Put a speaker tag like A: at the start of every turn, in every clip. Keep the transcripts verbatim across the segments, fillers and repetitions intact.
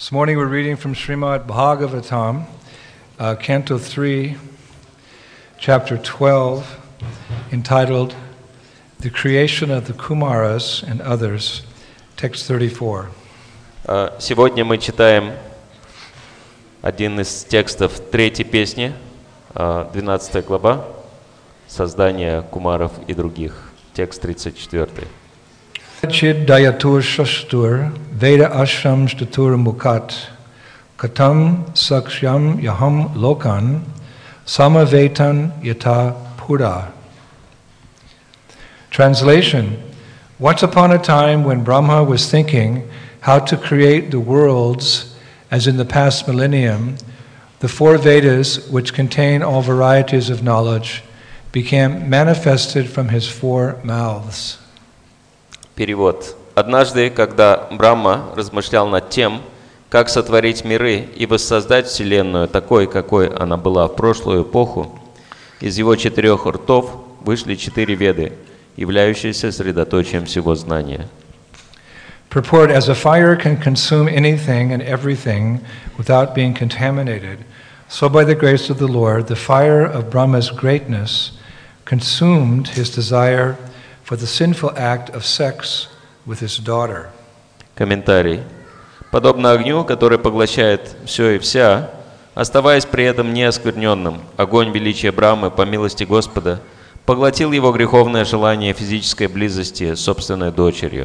A: This morning we're reading from Srimad Bhagavatam, uh, Canto three, Chapter twelve, entitled The Creation of the Kumaras and Others, text thirty-four.
B: Сегодня мы читаем один из текстов третьей песни, двенадцатая глава, создание кумаров и других, текст тридцать четыре.
A: Chid dayatur shastur veda ashram statur mukat katam sakshyam yaham lokan samavetan yata pura. Translation: Once upon a time when Brahma was thinking how to create the worlds as in the past millennium, the four Vedas, which contain all varieties of knowledge, became manifested from his four mouths.
B: Перевод. Однажды, когда Брахма размышлял над тем, как сотворить миры и воссоздать Вселенную такой, какой она была в прошлую эпоху, из его четырех ртов вышли четыре Веды, являющиеся средоточием всего знания.
A: Purport: as a fire can consume anything and everything without being contaminated, so by the grace of the Lord, the fire of Brahma's greatness consumed his desire for the sinful act of sex with his daughter.
B: Комментарий. Подобно огню, который поглощает все и вся, оставаясь при этом неоскверненным, огонь величия Брахмы, по милости Господа, поглотил его греховное желание физической близости с собственной дочерью.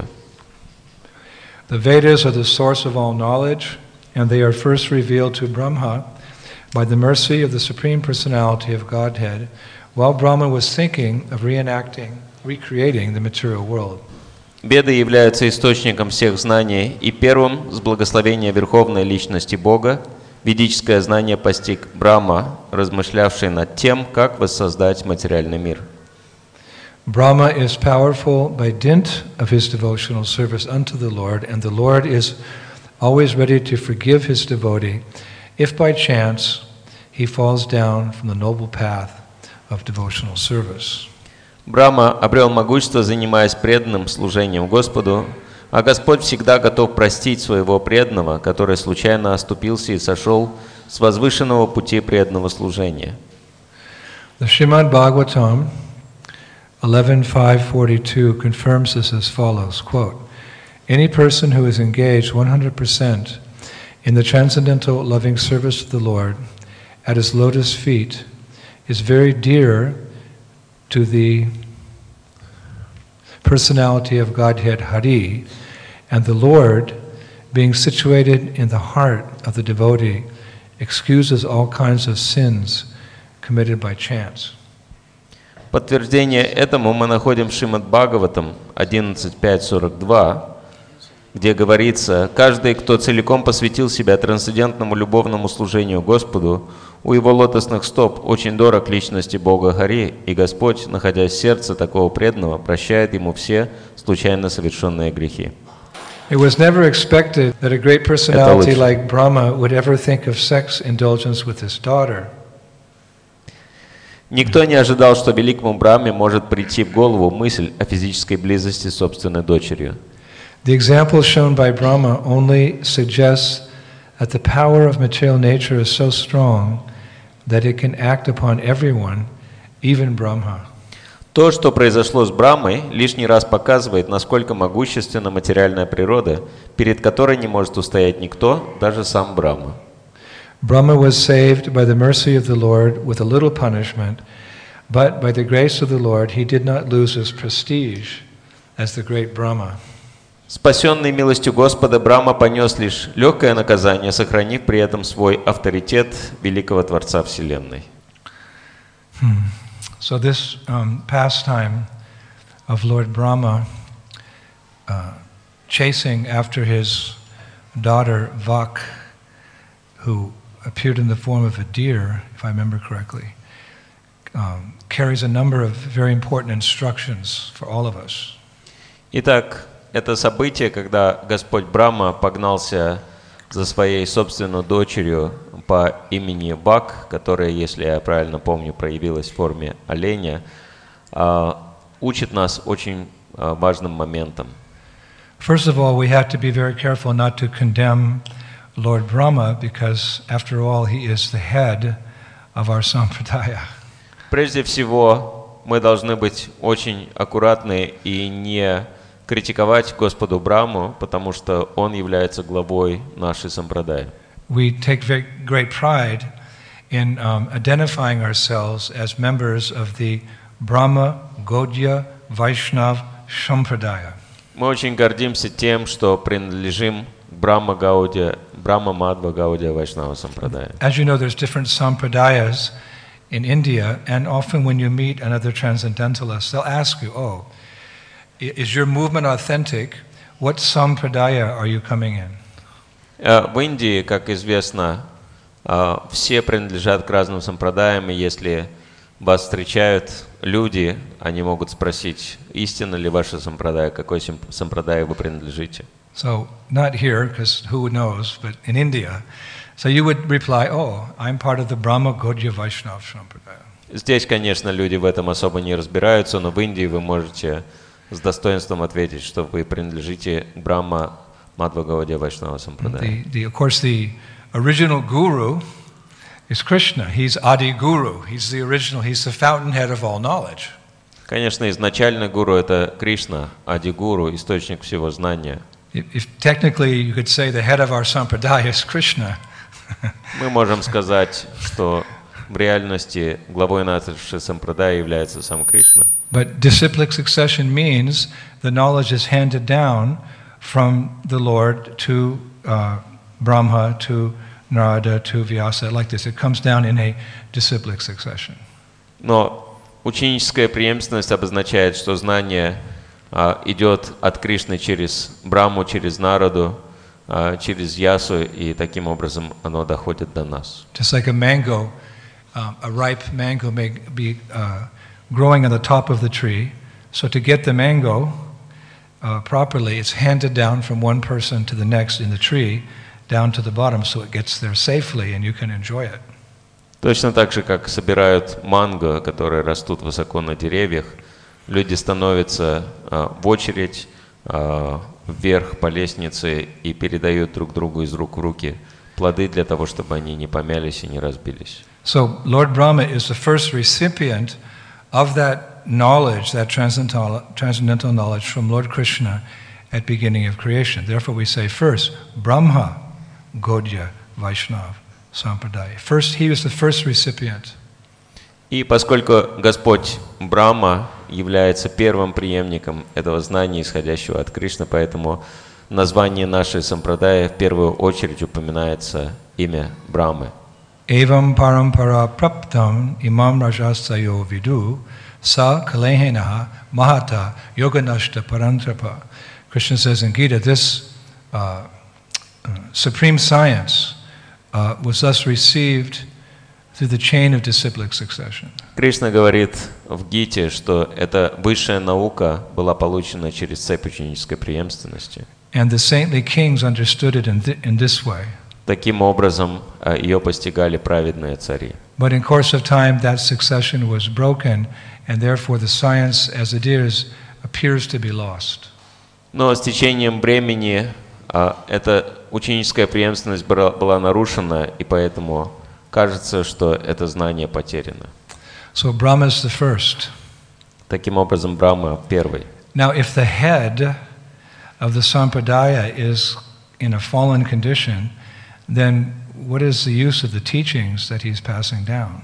A: The Vedas are the source of all knowledge, and they are first revealed to Brahma by the mercy of the Supreme Personality of Godhead, while Brahma was thinking of reenacting, recreating the material world.
B: Веды являются источником всех знаний, и первым с благословения Верховной Личности Бога ведическое знание постиг Брахма, размышлявший над тем, как воссоздать материальный мир.
A: Brahma is powerful by dint of his devotional service unto the Lord, and the Lord is always ready to forgive his devotee if by chance he falls down from the noble path of devotional service.
B: Брахма обрел могущество, занимаясь преданным служением Господу, а Господь всегда готов простить своего преданного, который случайно оступился и сошел с возвышенного пути преданного служения.
A: The Srimad Bhagavatam eleven five forty-two confirms this as follows, quote, any person who is engaged one hundred percent in the transcendental loving service of the Lord at his lotus feet is very dear to the personality of Godhead Hari, and the Lord, being situated in the heart of the devotee, excuses all kinds of sins committed by chance.
B: Подтверждение этому мы находим в Шримад Бхагаватам одиннадцать пять сорок два, где говорится: «Каждый, кто целиком посвятил себя трансцендентному любовному служению Господу, у его лотосных стоп очень дорог личности Бога Хари, и Господь, находясь в сердце такого преданного, прощает ему все случайно совершенные грехи».
A: It was never expected that a great personality like Brahma would ever think of sex indulgence with his daughter.
B: Никто не ожидал, что великому Брахме может прийти в голову мысль о физической близости с собственной дочерью.
A: The example shown by Brahma only suggests that the power of material nature is so strong that it can act upon everyone, even Brahma.
B: То, что произошло с Брахмой, лишний раз показывает, насколько могущественна материальная природа, перед которой не может устоять никто, даже сам Брахма.
A: Brahma was saved by the mercy of the Lord with a little punishment, but by the grace of the Lord he did not lose his prestige as the great Brahma.
B: Спасенный милостью Господа, Брахма понес лишь легкое наказание, сохранив при этом свой авторитет великого Творца Вселенной.
A: Hmm. So this um, pastime of Lord Brahma uh, chasing after his daughter Vak, who appeared in the form of a deer, if I remember correctly, um, carries a number of very important instructions for all of us.
B: Итак, это событие, когда Господь Брахма погнался за своей собственной дочерью по имени Вак, которая, если я правильно помню, проявилась в форме оленя, учит нас очень важным моментам.
A: First of all, we have to be very careful not to condemn Lord Brahma because, after all, he is the head of our sampradaya.
B: Прежде всего, мы должны быть очень аккуратны и не критиковать Господу Браму, потому что он является главой нашей сампрадаи.
A: We take very great pride in um, identifying ourselves as members of the Brahma Gaudiya Vaishnav Sampradaya.
B: Мы очень гордимся тем, что принадлежим к Брахма Гаудия, Брахма Мадхва Гаудия Вайшнава Сампрадая.
A: As you know, there's different sampradayas in India, and often when you meet another transcendentalist, they'll ask you, oh, is your movement authentic? What sampradaya are you coming in?
B: В Индии, как известно, все принадлежат к разным сампрадаям, и если вас встречают люди, они могут спросить, истинно ли ваше сампрадая, какой сампрадай вы принадлежите.
A: So, not here, because who knows, but in India. So you would reply, oh, I'm part of the Brahma Gaudiya Vaishnava Sampradaya.
B: Здесь, конечно, люди в этом особо не разбираются, но в Индии вы можете с достоинством ответить, что вы принадлежите к Брахма Мадхва Гаудия Вайшнава Сампрадая.
A: The, the, of course, the original guru is Krishna. He's Adi Guru. He's the original. He's the fountainhead of all knowledge.
B: Конечно, изначально гуру это Кришна, Ади Гуру, источник всего знания.
A: If, if technically you could say the head of our sampradaya is Krishna.
B: Мы можем сказать, что в реальности главой нашей сампрадая является сам Кришна.
A: But disciplic succession means the knowledge is handed down from the Lord to uh, Brahma, to Narada, to Vyasa, like this. It comes down in a disciplic succession.
B: Но ученическая преемственность обозначает, что знание а, идет от Кришны через Брахму, через Нараду, а, через Ясу, и таким образом оно доходит до нас.
A: Just like a mango, um, a ripe mango may be uh, growing on the top of the tree. So to get the mango uh, properly, it's handed down from one person to the next in the tree, down to the bottom, so it gets there safely and you can enjoy it.
B: Точно так же, как собирают манго, которые растут высоко на деревьях, люди становятся а, в очередь а, вверх по лестнице и передают друг другу из рук в руки плоды для того, чтобы они не помялись и не разбились.
A: So Lord Brahma is the first recipient of that knowledge, that transcendental, transcendental knowledge from Lord Krishna at beginning of creation. Therefore we say first, Brahma Gaudiya Vaishnava Sampradaya. First, he was the first recipient.
B: И поскольку Господь Брахма является первым преемником этого знания, исходящего от Кришны, поэтому в названии нашей сампрадая в первую очередь упоминается имя Брахмы.
A: Evam parampara praptam imam rajassayo vidu sa kalehenaha mahata yoganashta parantrapa. Krishna says in Gita, this uh, uh, supreme science uh, was thus received through the chain of disciplic succession.
B: Кришна говорит в Гите, что эта высшая наука была получена через цепь ученической преемственности.
A: And the saintly kings understood it in, th- in this way.
B: Таким образом, ее постигали праведные цари.
A: But in course of time, that succession was broken, and therefore the science as it is appears to be lost.
B: Но с течением времени эта ученическая преемственность была нарушена, и поэтому кажется, что это знание потеряно.
A: So Brahma is the first.
B: Таким образом, Брахма первый.
A: Now, if the head of the sampradaya is in a fallen condition, then what is the use of the teachings that he's passing down?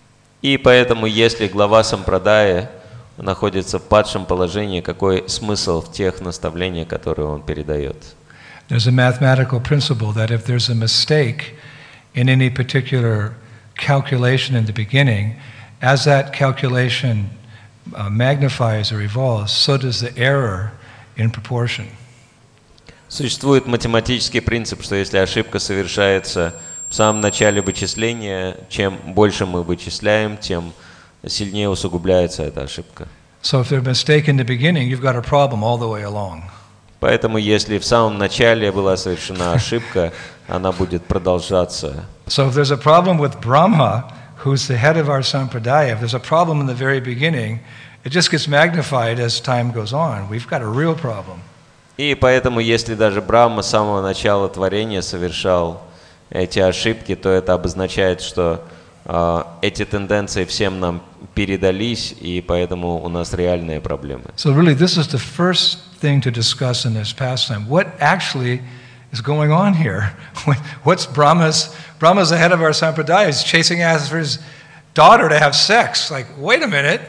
B: И поэтому, если глава сампрадая находится в падшем положении, какой смысл в тех наставлениях, которые он передает?
A: There's a mathematical principle that if there's a mistake in any particular calculation in the beginning, as that calculation uh, magnifies or evolves, so does the error in proportion.
B: Существует математический принцип, что если ошибка совершается в самом начале вычисления, чем больше мы вычисляем, тем сильнее усугубляется эта ошибка.
A: So if there's a mistake in the beginning, you've got a problem all the way along.
B: Поэтому, если в самом начале была совершена ошибка, она будет продолжаться.
A: So if there's a problem with Brahma, who's the head of our sampradaya, if there's a problem in the very beginning, it just gets magnified as time goes on. We've got a real problem.
B: И поэтому, если даже Брахма с самого начала творения совершал эти ошибки, то это обозначает, что э, эти тенденции всем нам передались, и поэтому у нас реальные проблемы.
A: So really, this is the first thing to discuss in this pastime. What actually is going on here? What's Brahma's? Brahma's the head of our sampradaya. He's chasing after his daughter to have sex. Like, wait a minute.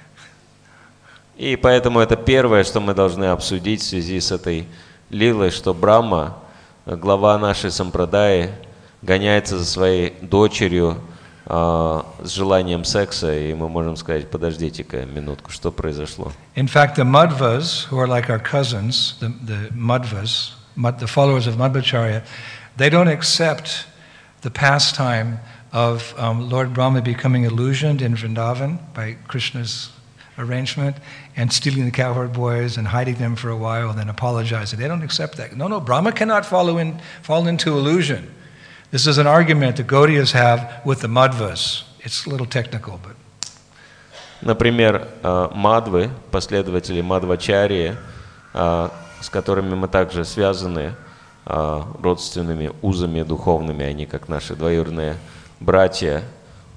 B: И поэтому это первое, что мы должны обсудить в связи с этой лилой, что Брахма, глава нашей сампрадаи, гоняется за своей дочерью э, с желанием секса, и мы можем сказать, подождите-ка минутку, что произошло.
A: In fact, the Madhvas, who are like our cousins, the, the Madhvas, the followers of Madhvacharya, they don't accept the pastime of um, Lord Brahma becoming illusioned in Vrindavan by Krishna's arrangement and stealing the cowherd boys and hiding them for a while and then apologizing. They don't accept that. No, no, Brahma cannot follow in, fall into illusion. This is an argument the Gaudiyas have with the Madhvas. It's a little technical, but...
B: Например, Мадвы, последователи Мадвачарьи, с которыми мы также связаны родственными узами духовными, они как наши двоюродные братья,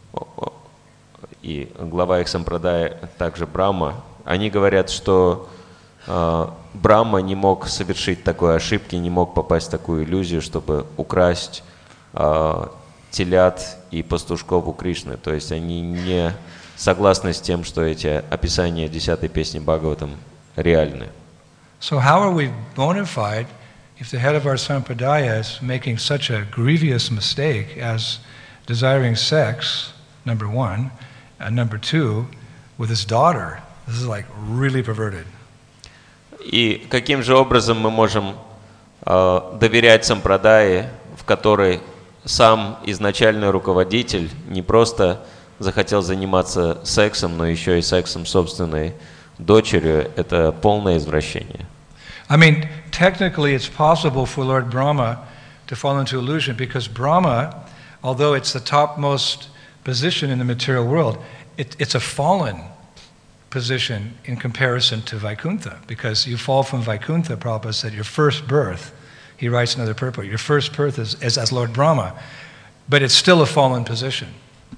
B: и глава их сампрадая также Брахма, они говорят, что э, Брахма не мог совершить такой ошибки, не мог попасть в такую иллюзию, чтобы украсть э, телят и пастушков у Кришны. То есть они не согласны с тем, что эти описания десятой песни Бхагаватам реальны.
A: So how are we bona fide if the head of our sampradaya is making such a grievous mistake as desiring sex, number one, and number two, with his daughter? This is like really perverted.
B: И каким же образом мы можем э, доверять сампрадае, в которой сам изначальный руководитель не просто захотел заниматься сексом, но еще и сексом с собственной дочерью? Это полное извращение.
A: I mean, technically it's possible for Lord Brahma to fall into illusion because Brahma, although it's the topmost position in the material world, it, it's a fallen position in comparison to Vaikuntha, because you fall from Vaikuntha, Prabhupada said, your first birth, he writes another purport, your first birth is, is as Lord Brahma, but it's still a fallen position.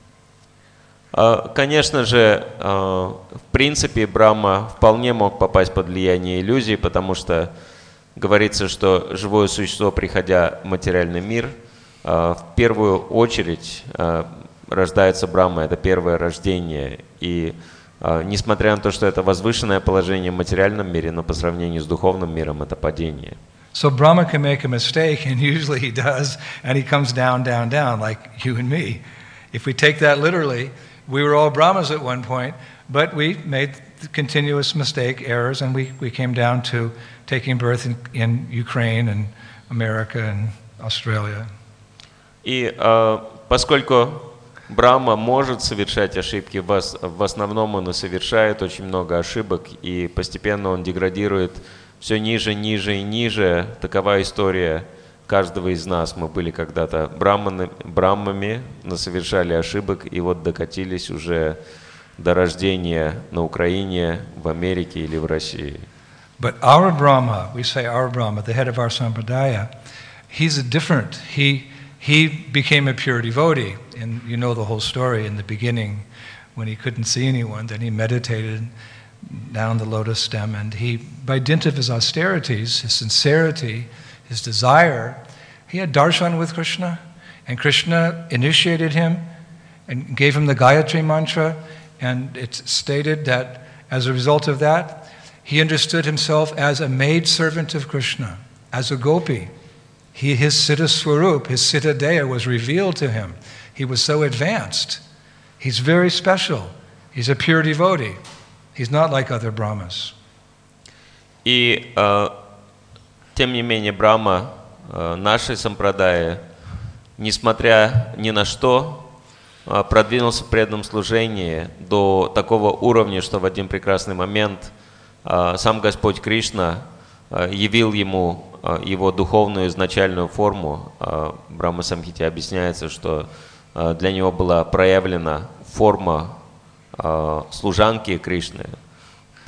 B: Конечно же, в принципе, Брахма вполне мог попасть под влияние иллюзий, потому что говорится, что живое существо, приходя в материальный мир, в первую очередь рождается Брахма, это первое рождение. И несмотря на то, что это возвышенное положение в материальном мире, но по сравнению с духовным миром это падение.
A: So Brahma can make a mistake, and usually he does, and he comes down, down, down, like you and me. If we take that literally, we were all Brahmas at one point, but we made continuous mistake, errors, and we, we came down to taking birth in, in Ukraine and America and Australia.
B: И uh, поскольку Брахма может совершать ошибки, в основном он и совершает очень много ошибок, и постепенно он деградирует все ниже, ниже и ниже. Такова история каждого из нас. Мы были когда-то брахманы, брахмами, но совершали ошибок, и вот докатились уже до рождения на Украине, в Америке или в России.
A: But our Brahma, we say our Brahma, the head of our sampradaya, he's a different. He he became a pure devotee, and you know the whole story. In the beginning, when he couldn't see anyone, then he meditated down the lotus stem, and he, by dint of his austerities, his sincerity, his desire, he had darshan with Krishna, and Krishna initiated him and gave him the Gayatri mantra, and it's stated that as a result of that, he understood himself as a maid servant of Krishna, as a gopi. He, his Siddha Swarup, his Siddha Deya was revealed to him. He was so advanced. He's very special. He's a pure devotee. He's not like other Brahmas.
B: И э, тем не менее Брахма э, нашей сампрадаи, несмотря ни на что, э, продвинулся в преданном служении до такого уровня, что в один прекрасный момент э, сам Господь Кришна э, явил ему э, его духовную изначальную форму. Э, в Брахма-самхите объясняется, что э, для него была проявлена форма служанки Кришны,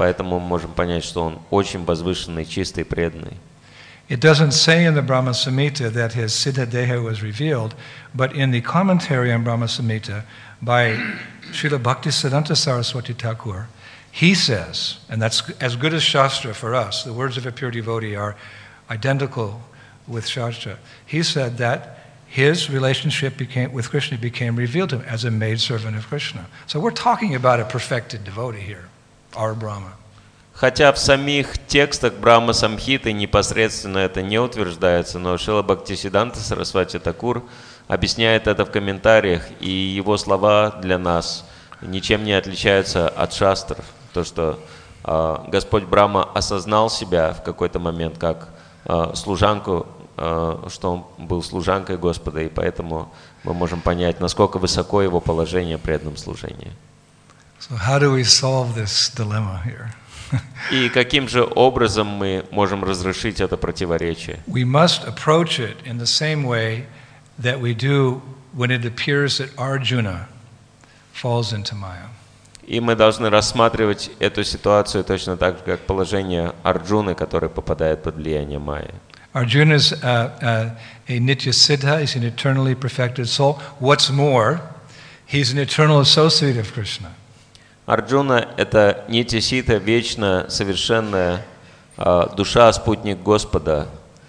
B: Поэтому мы можем понять, что он очень возвышенный, чистый, преданный.
A: It doesn't say in the Brahma Samhita that his Siddha Deha was revealed, but in the commentary on Brahma Samhita by Srila Bhaktisiddhanta Saraswati Thakur, he says, and that's as good as Shastra for us, the words of a pure devotee are identical with Shastra. He said that his relationship became, with Krishna became revealed to him as a maidservant of Krishna. So we're talking about a perfected devotee here, our Brahma.
B: Хотя в самих текстах Брахма Самхиты непосредственно это не утверждается, но Шрила Бхактисиддханта Сарасвати Такур объясняет это в комментариях, и его слова для нас ничем не отличаются от шастров. То, что э, Господь Брахма осознал себя в какой-то момент как э, служанку, э, что он был служанкой Господа, и поэтому мы можем понять, насколько высоко его положение в преданном служении.
A: So how do we solve this dilemma here?
B: И каким же образом мы можем разрешить это противоречие?
A: We must approach it in the same way that we do when it appears that Arjuna falls into Maya.
B: И мы должны рассматривать эту ситуацию точно так же, как положение Арджуны, который попадает под влияние Майи.
A: Arjuna is uh, uh, a Nitya Siddha, he's an eternally perfected soul. What's more, he's an eternal associate of Krishna.
B: Арджуна – это нитья-сита, вечно совершенная э, душа, спутник Господа.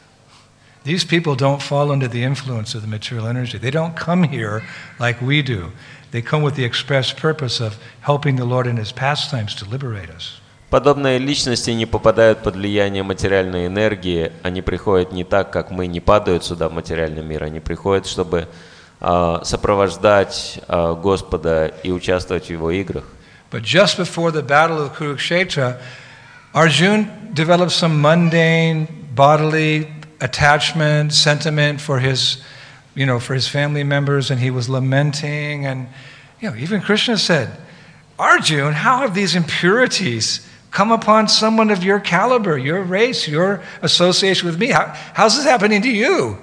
A: These people don't fall under the influence of the material energy. They don't come here like we do. They come with the express purpose of helping the Lord in His pastimes to liberate us.
B: Подобные личности не попадают под влияние материальной энергии. Они приходят не так, как мы, не падают сюда в материальный мир. Они приходят, чтобы э, сопровождать э, Господа и участвовать в Его играх.
A: But just before the battle of Kurukshetra, Arjuna developed some mundane bodily attachment, sentiment for his, you know, for his family members, and he was lamenting. And you know, even Krishna said, "Arjuna, how have these impurities come upon someone of your caliber, your race, your association with me? How, how's this happening to you?"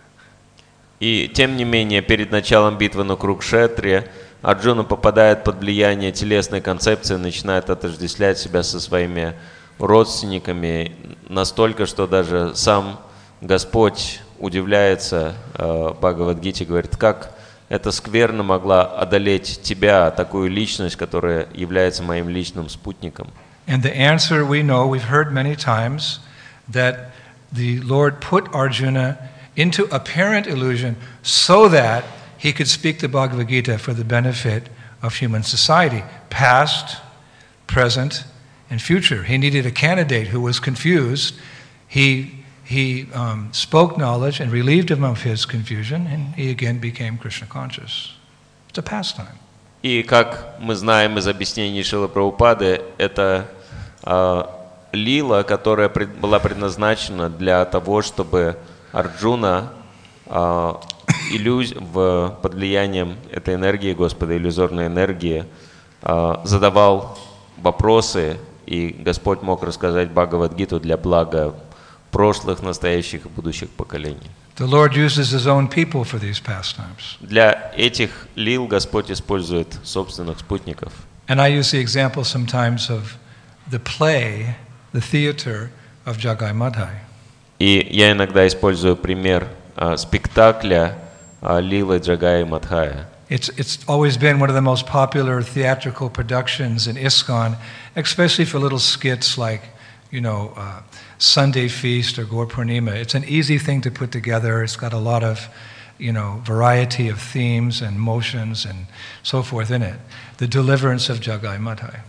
B: И тем не менее, перед началом битвы на Курукшетре Арджуна попадает под влияние телесной концепции, начинает отождествлять себя со своими родственниками настолько, что даже сам Господь удивляется э, Бхагавад-гите, говорит, как эта скверна могла одолеть тебя, такую личность, которая является моим личным спутником.
A: And the answer we know, we've heard many times, that the Lord put Arjuna into apparent illusion so that he could speak the Bhagavad Gita for the benefit of human society, past, present, and future. He needed a candidate who was confused. He, he um, spoke knowledge and relieved him of his confusion, and he again became Krishna conscious. It's a pastime.
B: И как мы знаем из объяснений Шрилы Прабхупады, это э, лила, которая пред, была предназначена для того, чтобы Арджуна э, иллюз... в, под влиянием этой энергии Господа, иллюзорной энергии, э, задавал вопросы, и Господь мог рассказать Бхагавад-гиту для блага прошлых, настоящих и будущих поколений.
A: The Lord uses His own people for these pastimes.
B: Для этих лил Господь использует собственных спутников.
A: And I use the example sometimes of the play, the theater of Jagai Madhai.
B: И я иногда использую пример а, спектакля а, Лилы Джагая Мадхая.
A: It's, it's always been one of the most popular theatrical productions in ISKCON, especially for little skits like, you know, uh, Sunday Feast or Gaur Purnima. It's an easy thing to put together. It's got a lot of, you know, variety of themes and motions and so forth in it. The deliverance of Jagai Madhai.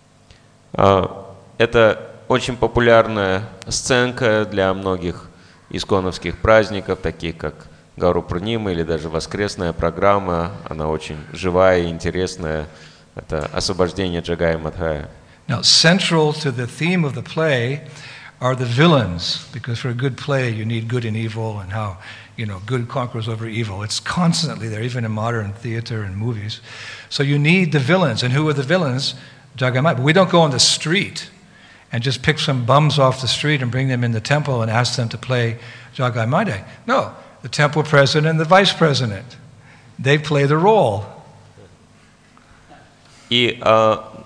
B: А, это очень популярная сценка для многих исконовских праздников, таких как Гауру Пурнима или даже воскресная программа. Она очень живая и интересная. Это освобождение Джагая Мадхая.
A: Now, central to the theme of the play are the villains, because for a good play you need good and evil, and how, you know, good conquers over evil. It's constantly there, even in modern theater and movies. So you need the villains, and who are the villains? Jagai Madhai. But we don't go on the street and just pick some bums off the street and bring them in the temple and ask them to play Jagai Madhai. No, the temple president and the vice president, they play the role.
B: И uh,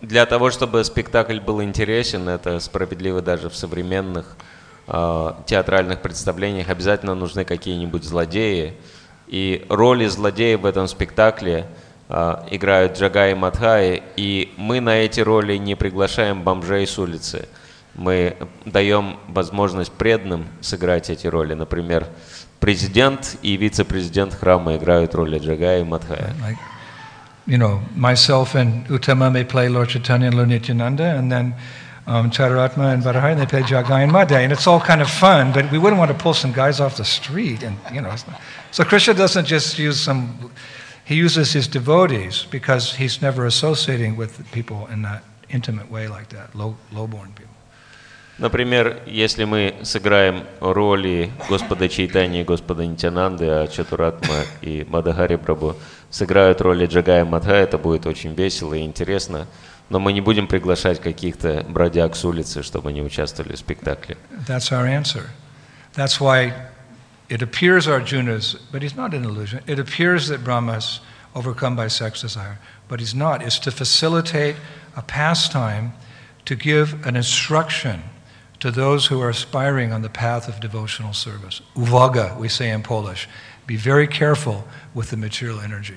B: Для того, чтобы спектакль был интересен, это справедливо даже в современных э, театральных представлениях, обязательно нужны какие-нибудь злодеи. И роли злодеев в этом спектакле э, играют Джагай и Мадхай, и мы на эти роли не приглашаем бомжей с улицы. Мы даем возможность преданным сыграть эти роли. Например, президент и вице-президент храма играют роли Джагая и Мадхая.
A: Like, you know, myself and Uttama may play Lord Chaitanya and Lord Nityananda, and then um, Chararatma and Vadahari, they play Jagai and Madhya, and it's all kind of fun, but we wouldn't want to pull some guys off the street, and you know. It's not, so Krishna doesn't just use some, he uses his devotees because he's never associating with people in that intimate way like that, low, low-born people.
B: Например, если мы сыграем роли Господа Чайтаньи и Господа Нитянанды, а Чатуратма и Мадхари Прабху сыграют роли Джагая и Мадхая, это будет очень весело и интересно, но мы не будем приглашать каких-то бродяг с улицы, чтобы они участвовали в спектакле.
A: That's our answer. That's why it appears Arjuna's, but he's not an illusion. It appears that Brahma's overcome by sex desire, but he's not. It's to facilitate a pastime, to give an instruction to those who are aspiring on the path of devotional service. Uwaga, we say in Polish. Be very careful with the material energy.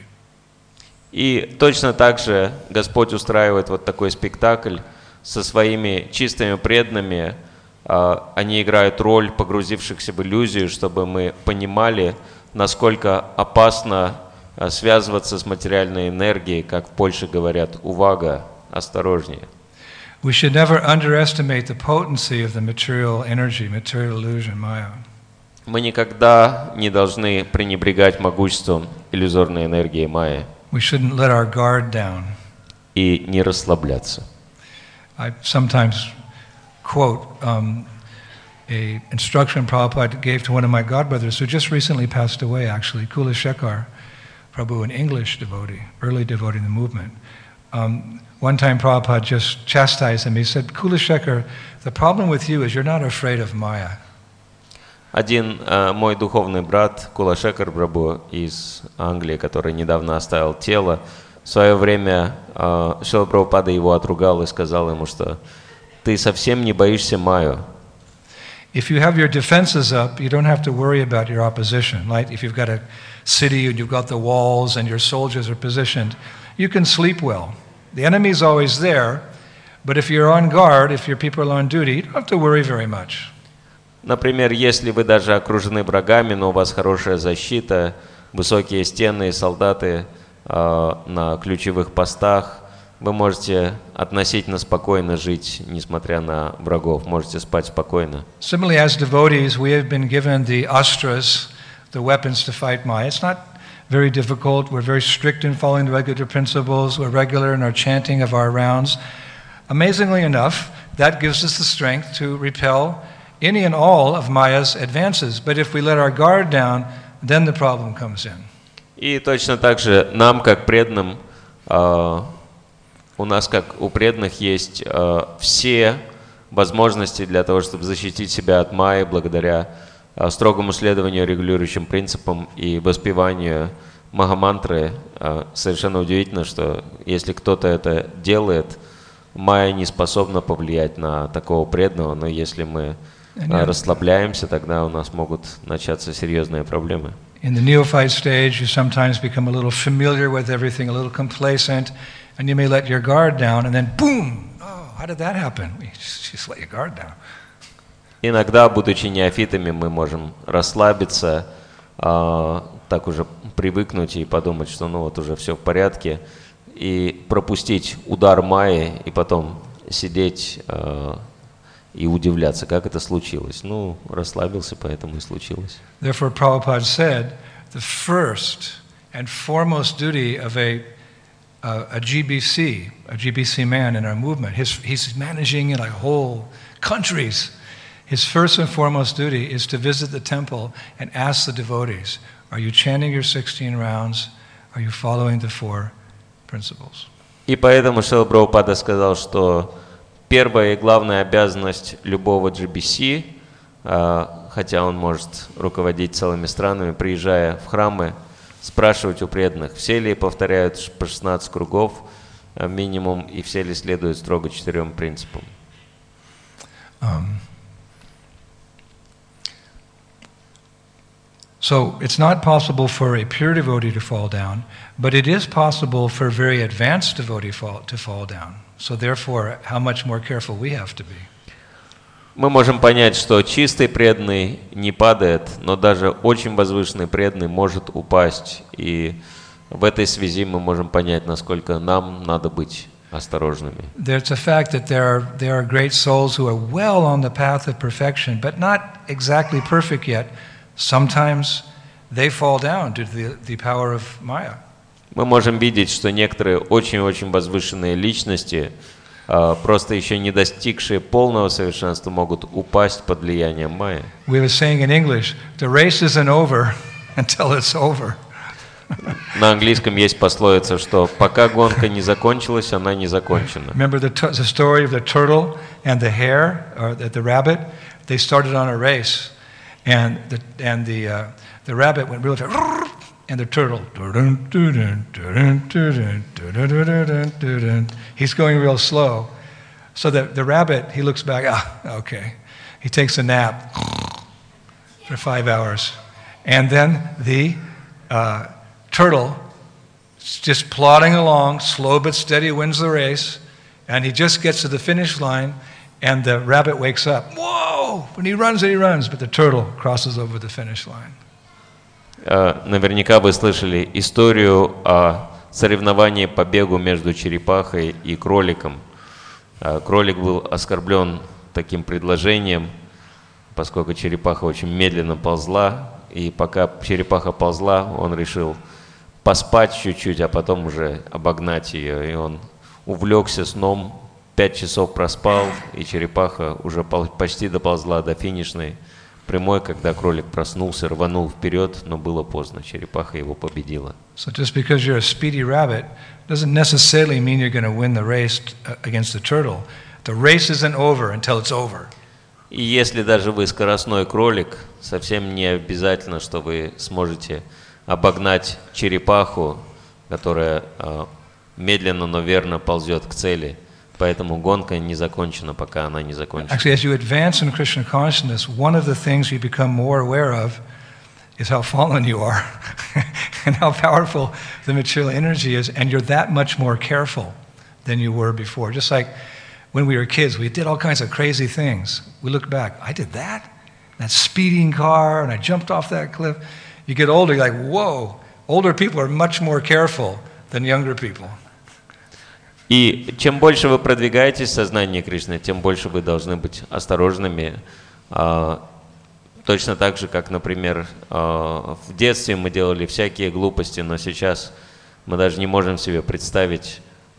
B: И точно так же Господь устраивает вот такой спектакль со своими чистыми преданными. Они играют роль погрузившихся в иллюзию, чтобы мы понимали, насколько опасно связываться с материальной энергией, как в Польше говорят, увага, осторожнее.
A: We should never underestimate the potency of the material energy, material illusion, Maya.
B: Мы никогда не должны пренебрегать могуществом иллюзорной энергии майя.
A: We shouldn't let our guard down.
B: И не расслабляться.
A: I sometimes quote um, a instruction Prabhupada gave to one of my godbrothers who just recently passed away, actually, Kula Shekhar Prabhu, an English devotee, early devotee in the movement. Um, one time Prabhupada just chastised him. He said, Kula Shekhar, the problem with you is you're not afraid of Maya.
B: Один э, мой духовный брат Кула Шекхар Прабху из Англии, который недавно оставил тело, в свое время э, Шрила Прабхупада его отругал и сказал ему, что ты совсем не боишься Майю.
A: If you have your defenses up, you don't have to worry about your opposition. Like if you've got a city and you've got the walls and your soldiers are positioned, you can sleep well. The enemy's always there, but if you're on guard, if your people are on duty, you don't have to worry very much.
B: Например, если вы даже окружены врагами, но у вас хорошая защита, высокие стены и солдаты э, на ключевых постах, вы можете относительно спокойно жить, несмотря на врагов, можете спать спокойно.
A: Similarly, as devotees, we have been given the astras, the weapons to fight Maya. It's not very difficult. We're very strict in following the regular principles. We're regular in our chanting of our rounds. Amazingly enough, that gives us the strength to repel any and all of Maya's advances. But if we let our guard down, then the problem comes in.
B: И точно так же нам, как преданным, э, у нас, как у преданных, есть э, все возможности для того, чтобы защитить себя от Майи благодаря э, строгому следованию регулирующим принципам и воспеванию Махамантры. Э, совершенно удивительно, что если кто-то это делает, Майя не способна повлиять на такого преданного, но если мы расслабляемся, тогда у нас могут начаться серьезные проблемы.
A: In the neophyte stage, you sometimes become a little familiar with everything, a little complacent, and you may let your guard down, and then boom! Oh, how did that happen? You just let your guard down.
B: Иногда, будучи неофитами, мы можем расслабиться, э, так уже привыкнуть и подумать, что ну вот уже все в порядке, и пропустить удар Майи, и потом сидеть э, и удивляться, как это случилось. Ну, расслабился, поэтому и случилось.
A: Therefore, Prabhupada said, the first and foremost duty of a, uh, a G B C, a G B C man in our movement, his, he's managing like whole countries. His first and foremost duty is to visit the temple and ask the devotees, are you chanting your sixteen rounds? Are you following the four principles?
B: И поэтому Шрила Прабхупада сказал, что первая и главная обязанность любого джи би си, хотя он может руководить целыми странами, приезжая в храмы, спрашивать у преданных, все ли повторяют по шестнадцать кругов, минимум, и все ли следуют строго четырем принципам.
A: Um, so it's not possible for a pure devotee to fall down, but it is possible for a very advanced devotee fall, to fall down. So therefore, how much more careful we have to be.
B: Мы можем понять, что чистый преданный не падает, но даже очень возвышенный преданный может упасть. И в этой связи мы можем понять, насколько нам надо быть осторожными.
A: There's a fact that there are, there are great souls who are well on the path of perfection, but not exactly perfect yet. Sometimes they fall down due to the, the power of Maya.
B: Мы можем видеть, что некоторые очень-очень возвышенные личности, просто еще не достигшие полного совершенства, могут упасть под влиянием майи.
A: We were saying in English, the race isn't over until it's over.
B: На английском есть пословица, что пока гонка не закончилась, она не закончена.
A: Remember the, the story of the turtle and the hare, or the, the rabbit? They started on a race, and the and the uh, the rabbit went really fast, and the turtle, he's going real slow. So the the rabbit, he looks back, ah, okay. He takes a nap for five hours, and then the uh, turtle, just plodding along, slow but steady, wins the race, and he just gets to the finish line, and the rabbit wakes up. Whoa! When he runs and he runs, but the turtle crosses over the finish line.
B: Наверняка вы слышали историю о соревновании по бегу между черепахой и кроликом. Кролик был оскорблен таким предложением, поскольку черепаха очень медленно ползла, и пока черепаха ползла, он решил поспать чуть-чуть, а потом уже обогнать ее. И он увлекся сном, пять часов проспал, и черепаха уже почти доползла до финишной прямой, когда кролик проснулся, рванул вперед, но было поздно, черепаха его победила.
A: So just because you're a speedy rabbit doesn't necessarily mean you're going to win the race against the turtle. The race isn't over until it's over.
B: И если даже вы скоростной кролик, совсем не обязательно, что вы сможете обогнать черепаху, которая э, медленно, но верно ползет к цели. Поэтому гонка не закончена, пока она не закончена.
A: Actually, as you advance in Krishna consciousness, one of the things you become more aware of is how fallen you are and how powerful the material energy is, and you're that much more careful than you were before. Just like when we were kids, we did all kinds of crazy things. We look back, I did that? That speeding car, and I jumped off that cliff. You get older, you're like, whoa, older people are much more careful than younger people.
B: И чем больше вы продвигаетесь в сознании Кришны, тем больше вы должны быть осторожными. Точно так же, как, например, в детстве мы делали всякие глупости, но сейчас мы даже не можем себе представить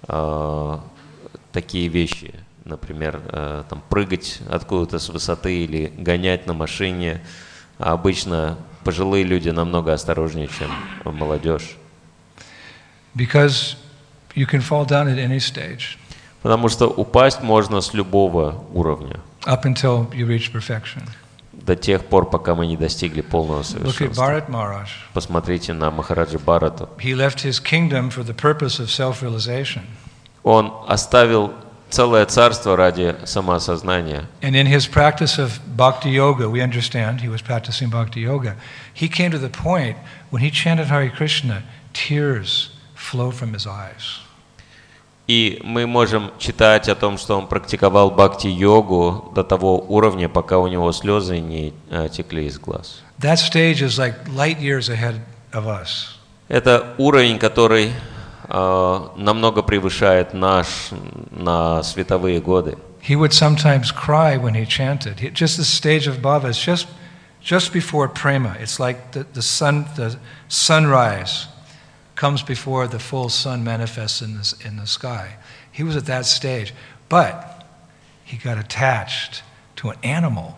B: такие вещи. Например, там, прыгать откуда-то с высоты или гонять на машине. А обычно пожилые люди намного осторожнее, чем молодежь.
A: Because you can fall down at any stage.
B: Потому что упасть можно с любого уровня.
A: Up until you reach perfection.
B: До тех пор, пока мы не достигли полного совершенства.
A: Look at Bharat Maharaj.
B: Посмотрите на Махараджа Бхарату.
A: He left his kingdom for the purpose of self-realization.
B: Он оставил целое царство ради самоосознания.
A: And in his practice of bhakti yoga, we understand he was practicing bhakti yoga. He came to the point when he chanted Hare Krishna, tears flowed from his eyes.
B: И мы можем читать о том, что он практиковал бхакти-йогу до того уровня, пока у него слезы не а, текли из глаз.
A: That stage is like light years ahead of us.
B: Это уровень, который а, намного превышает наш на световые годы.
A: He would sometimes cry when he chanted. He, just the stage of bhava is just just before prema. It's like the, the sun, the sunrise comes before the full sun manifests in the, in the sky. He was at that stage, but he got attached to an animal.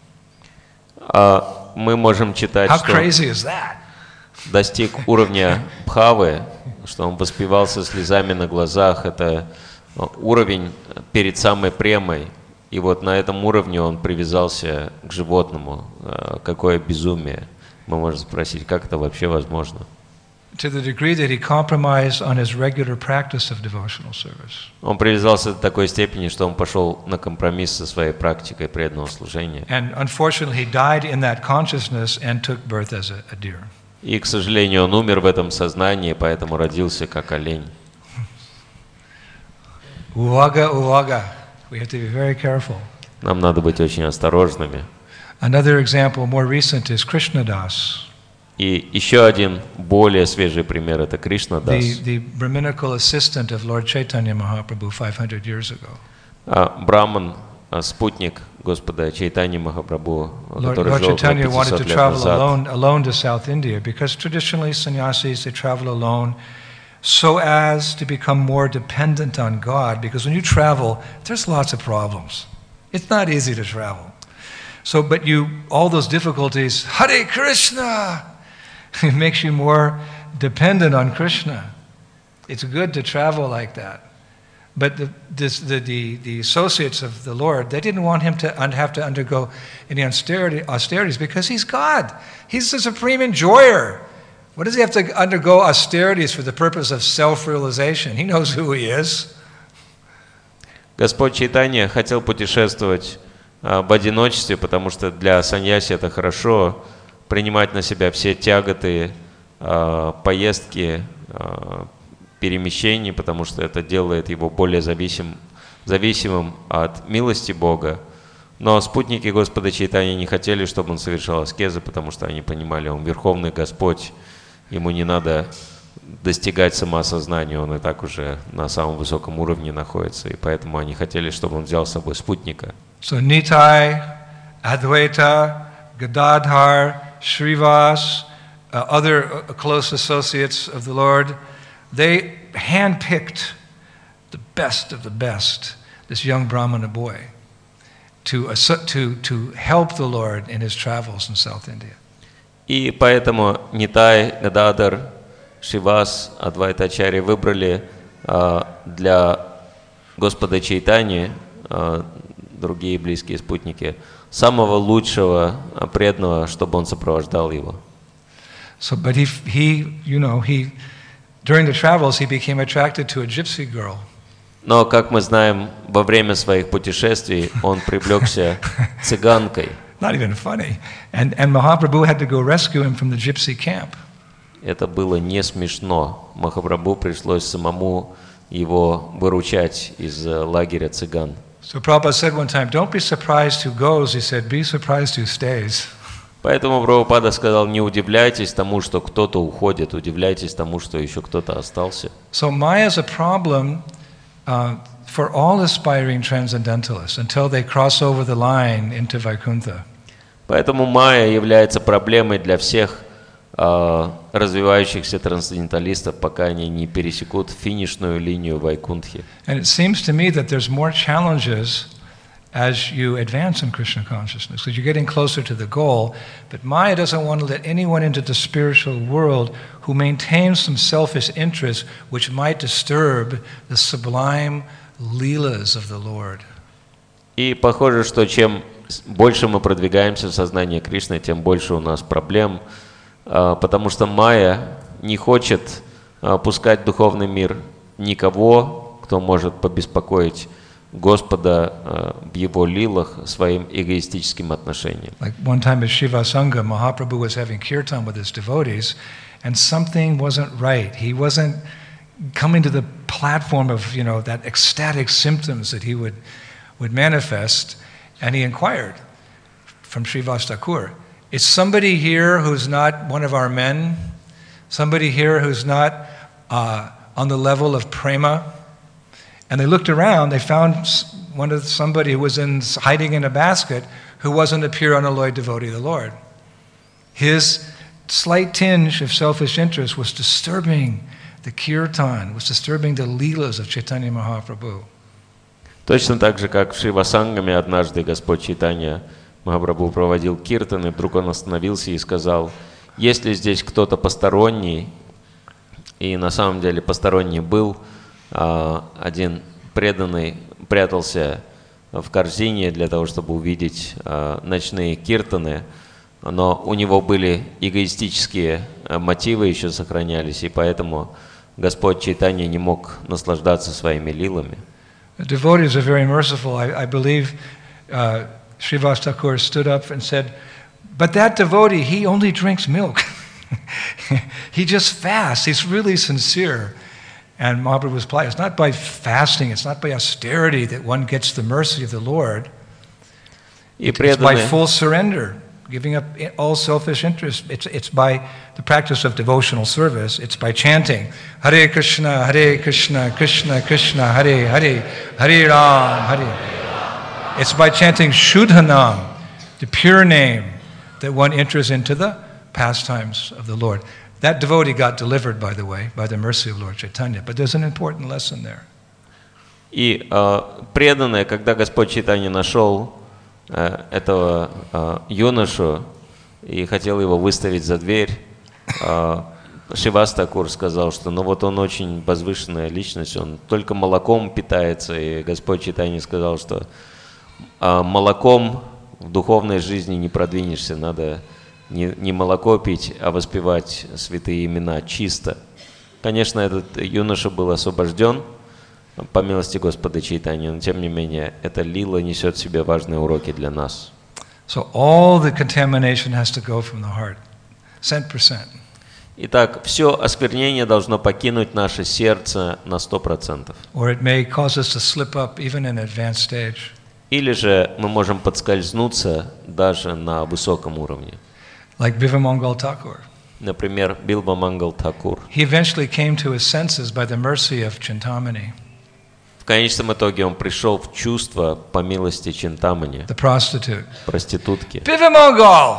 B: А мы можем читать,
A: How
B: что
A: crazy is that?
B: достиг уровня бхавы, что он воспевался слезами на глазах. Это уровень перед самой премой. И вот на этом уровне он привязался к животному. Какое безумие. Мы можем спросить, как это вообще возможно?
A: to the degree that he compromised on his regular practice of devotional service.
B: Он привязался до такой степени, что он пошел на компромисс со своей практикой преданного служения.
A: And unfortunately, he died in that consciousness and took birth as a, a deer.
B: И, к сожалению, он умер в этом сознании, поэтому родился как олень.
A: Uvaga, uvaga. We have to be very careful.
B: Нам надо быть очень осторожными.
A: Another example, more recent, is Krishnadas.
B: И еще один более свежий пример – это Кришнадас,
A: The, the Brahminical assistant of Lord Chaitanya Mahaprabhu five hundred years ago.
B: а, браман, а, спутник Господа Чайтаньи Махапрабху,
A: Lord,
B: который
A: Lord
B: жил
A: Chaitanya wanted
B: пятьсот
A: to
B: лет
A: travel
B: назад.
A: alone, alone to South India because traditionally sannyasis, they travel alone so as to become more dependent on God, because when you travel, there's lots of problems. It's not easy to travel. So, but you, all those difficulties, Hare Krishna, it makes you more dependent on Krishna. It's good to travel like that. But the, this, the, the, the associates of the Lord, they didn't want him to un, have to undergo any austerity, austerities because he's God. He's the supreme enjoyer. What does he have to undergo austerities for the purpose of self-realization? He knows who he is.
B: Господь Чайтанья хотел путешествовать а, в одиночестве, потому что для саньяси это хорошо принимать на себя все тяготы, а, поездки, а, перемещений, потому что это делает его более зависим, зависимым от милости Бога. Но спутники Господа Чайтаньи не хотели, чтобы он совершал аскезы, потому что они понимали, он Верховный Господь, ему не надо достигать самоосознания, он и так уже на самом высоком уровне находится, и поэтому они хотели, чтобы он взял с собой спутника.
A: So Nitai, Advaita, Gadadhar, Srivas, uh, other uh, close associates of the Lord, they handpicked the best of the best, this young Brahmana boy, to, uh, to, to help the Lord in his travels in South India.
B: И поэтому Нитай, Гададар, Шивас, Адвайтачари выбрали а, для Господа Чайтаньи, а, другие близкие спутники, самого лучшего преданного, чтобы он сопровождал его.
A: So, but he, he, you know, he, during the travels, he became attracted to a gypsy girl.
B: Но, как мы знаем, во время своих путешествий он привлекся цыганкой.
A: Not even funny. And, and Mahaprabhu had to go rescue him from the gypsy camp.
B: Это было не смешно. Махапрабху пришлось самому его выручать из лагеря цыган.
A: So Prabhupada said one time, don't be surprised who goes. He said, be surprised who stays.
B: Поэтому Прабхупада сказал, не удивляйтесь тому, что кто-то уходит, удивляйтесь тому, что еще кто-то остался.
A: So Maya is a problem uh, for all aspiring transcendentalists until they cross over the line into Vaikuntha.
B: Поэтому майя является проблемой для всех э, развивающихся трансценденталистов, пока они не пересекут финишную линию Вайкунтхи.
A: And it seems to me that there's more challenges as you advance in Krishna consciousness, because you're getting closer to the goal, but Maya doesn't want to let anyone into the spiritual world who maintains some selfish interests which might disturb the sublime leelas of the Lord.
B: И похоже, что чем больше мы продвигаемся в сознании Кришны, тем больше у нас проблем, потому что майя не хочет пускать в духовный мир никого, кто может побеспокоить Господа в его лилах своим эгоистическим отношением.
A: Like one time at Shiva Sangha, Mahaprabhu was having kirtan with his devotees, and something wasn't right. He wasn't coming to the platform of, you know, that ecstatic symptoms that he would, would manifest, and he inquired from Srivas Thakur, is somebody here who's not one of our men? Somebody here who's not uh, on the level of prema? And they looked around, they found one of somebody who was in, hiding in a basket who wasn't a pure unalloyed devotee of the Lord. His slight tinge of selfish interest was disturbing the kirtan, was disturbing the leelas of Chaitanya Mahaprabhu.
B: Точно так же, как в Шивасангаме однажды Господь Чайтанья Махапрабху проводил киртан, и вдруг он остановился и сказал, если здесь кто-то посторонний, и на самом деле посторонний был, один преданный прятался в корзине для того, чтобы увидеть ночные киртаны, но у него были эгоистические мотивы еще сохранялись, и поэтому Господь Чайтанья не мог наслаждаться своими лилами.
A: The devotees are very merciful. I, I believe uh, Srivas Thakur stood up and said, but that devotee, he only drinks milk. He just fasts. He's really sincere. And Mahaprabhu was replying, it's not by fasting, it's not by austerity that one gets the mercy of the Lord. It, it's by full surrender, giving up all selfish interest. It's, it's by the practice of devotional service. It's by chanting, Hare Krishna, Hare Krishna, Krishna Krishna, Hare Hare, Hare Ram, Hare. It's by chanting Shuddhanam, the pure name, that one enters into the pastimes of the Lord. That devotee got delivered, by the way, by the mercy of Lord Chaitanya. But there's an important lesson there.
B: И э, преданные, когда Господь Чайтанья нашел э, этого э, юношу и хотел его выставить за дверь, э, Шривас Тхакур сказал, что ну вот он очень возвышенная личность, он только молоком питается. И Господь Чайтанья сказал, что э, молоком в духовной жизни не продвинешься, надо Не, не молоко пить, а воспевать святые имена чисто. Конечно, этот юноша был освобожден по милости Господа Чайтаньи, но тем не менее, эта лила несет в себе важные уроки для нас.
A: So all the contamination has to go from the heart, cent percent.
B: Итак, все осквернение должно покинуть наше сердце на сто процентов.
A: Or it may cause us to slip up even in advanced stage.
B: Или же мы можем подскользнуться даже на высоком уровне.
A: Like Bivamangal Thakur.
B: Например, Билба Мангал Тхакур.
A: He eventually came to his senses by the mercy of Chintamani.
B: В конечном итоге он пришел в чувство по милости Чинтамани,
A: the prostitute.
B: Проститутки.
A: Bivamangal,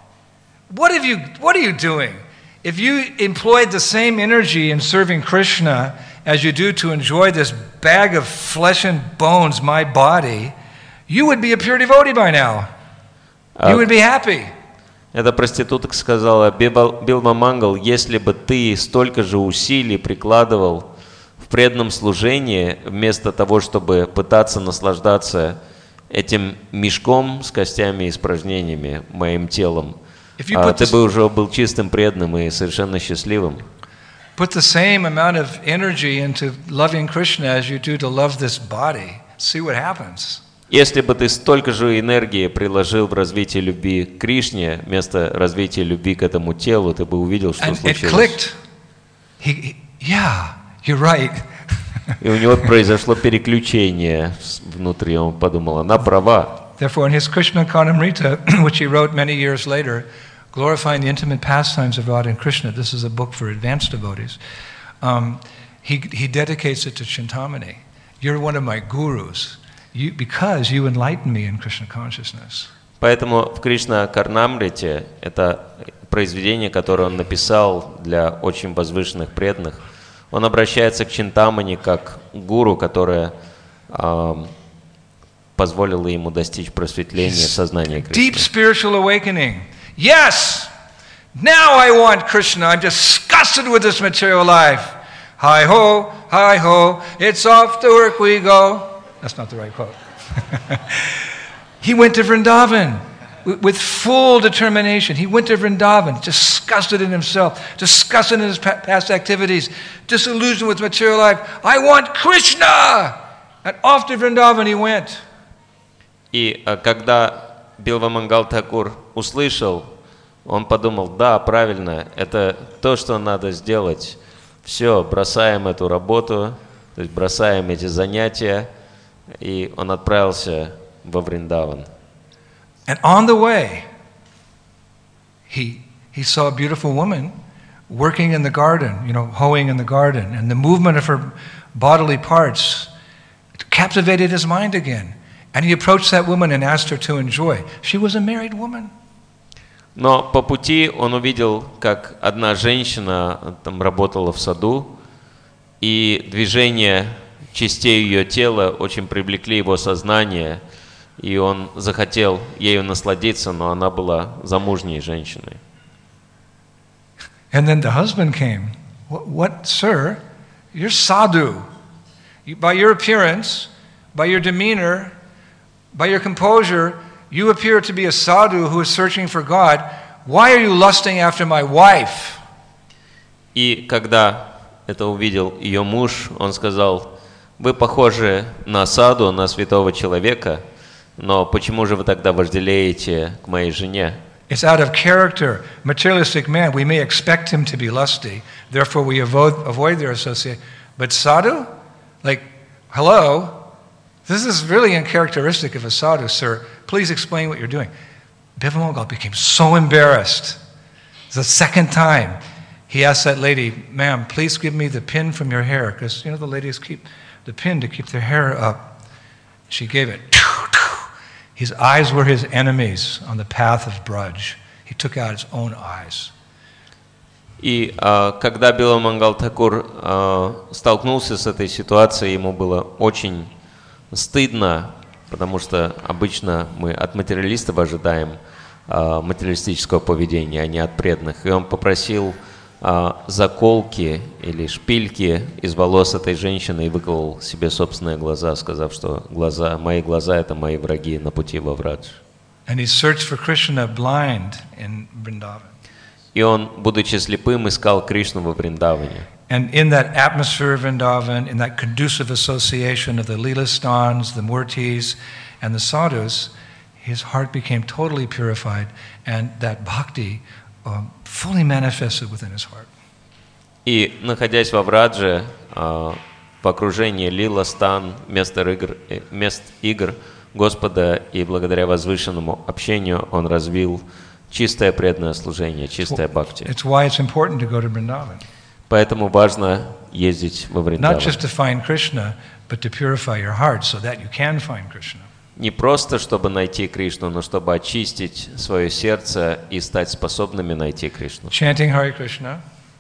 A: what have you? What are you doing? If you employed the same energy in serving Krishna as you do to enjoy this bag of flesh and bones, my body, you would be a pure devotee by now. You would be happy.
B: Эта проститутка сказала: Билба Мангал, если бы ты столько же усилий прикладывал в преданном служении, вместо того, чтобы пытаться наслаждаться этим мешком с костями и испражнениями, моим телом, а ты бы уже был чистым преданным и совершенно счастливым.
A: Put the same amount of energy into loving Krishna as you do to love this body. See what happens.
B: Если бы ты столько же энергии приложил в развитие любви к Кришне, вместо развития любви к этому телу, ты бы увидел, что
A: And
B: случилось.
A: It clicked. He, he, yeah, you're right.
B: И у него произошло переключение внутри, он подумал, она права.
A: Therefore, in his Krishna Karnamrita, which he wrote many years later, glorifying the intimate pastimes of Radha and Krishna, this is a book for advanced devotees, um, he, he dedicates it to Chintamani. You're one of my gurus. You, because you enlighten me in Krishna consciousness.
B: Поэтому в Кришна Карнамрите, это произведение, которое он написал для очень возвышенных преданных, он обращается к Чинтамани как гуру, которая э, позволила ему достичь просветления сознания Кришны.
A: Deep spiritual awakening. Yes, now I want Krishna. I'm disgusted with this material life. Hi ho, hi ho, it's off to work we go. That's not the right quote. He went to Vrindavan with full determination. He went to Vrindavan, disgusted in himself, disgusted in his past activities, disillusioned with material life. I want Krishna! And off to Vrindavan he went.
B: И когда Билба Мангал Тхакур услышал, он подумал, да, правильно, это то, что надо сделать. Все, бросаем эту работу, то есть бросаем эти занятия, и он отправился во Вриндаван.
A: And on the way, he, he saw a beautiful woman working in the garden, you know, hoeing in the garden, and the movement of her bodily parts captivated his mind again. And he approached that woman and asked her to enjoy. She was a married woman.
B: Но по пути он увидел, как одна женщина там работала в саду, и движения частей ее тела очень привлекли его сознание, и он захотел ею насладиться, но она была замужней женщиной.
A: And then the husband came. What, what sir? You're sadhu. You, by your appearance, by your demeanor, by your composure, you appear to be a sadhu who is searching for God. Why are you lusting after my wife?
B: И когда это увидел ее муж, он сказал: вы похожи на саду, на святого человека, но почему же вы тогда вожделеете к моей жене?
A: It's out of character. Materialistic man, we may expect him to be lusty, therefore we avoid, avoid their association. But sadhu? Like, hello? This is really uncharacteristic of a sadhu, sir. Please explain what you're doing. Bivamangal became so embarrassed. The second time, he asked that lady, ma'am, please give me the pin from your hair, because, you know, the ladies keep the pin to keep their hair up. She gave it. His eyes were his enemies on the path of Braj. He took out his own eyes.
B: И а, когда Биламангал Такур а, столкнулся с этой ситуацией, ему было очень стыдно, потому что обычно мы от материалистов ожидаем а, материалистического поведения, а не от преданных. И он попросил а, заколки или шпильки из волос этой женщины и выколол себе собственные глаза, сказав, что глаза, мои глаза — это мои враги на пути во Врадж.
A: And he searched for Krishna blind in Vrindavan.
B: И он, будучи слепым, искал Кришну во Вриндаване.
A: And in that atmosphere of Vrindavan, in that conducive association of the Leelastans, the Murtis, and the Sadhus, his heart became totally purified, and that bhakti um, fully manifested within his heart.
B: И, находясь во Врадже, в окружении лила, стан, мест игр, мест игр Господа, и благодаря возвышенному общению он развил чистое преданное служение, чистое бхакти.
A: It's why it's important to go to Vrindavan.
B: Поэтому важно ездить во Вриндаван.
A: Not just to find Krishna, but to purify your heart so that you can find Krishna.
B: Не просто, чтобы найти Кришну, но чтобы очистить свое сердце и стать способными найти Кришну.
A: Chanting Hare Krishna,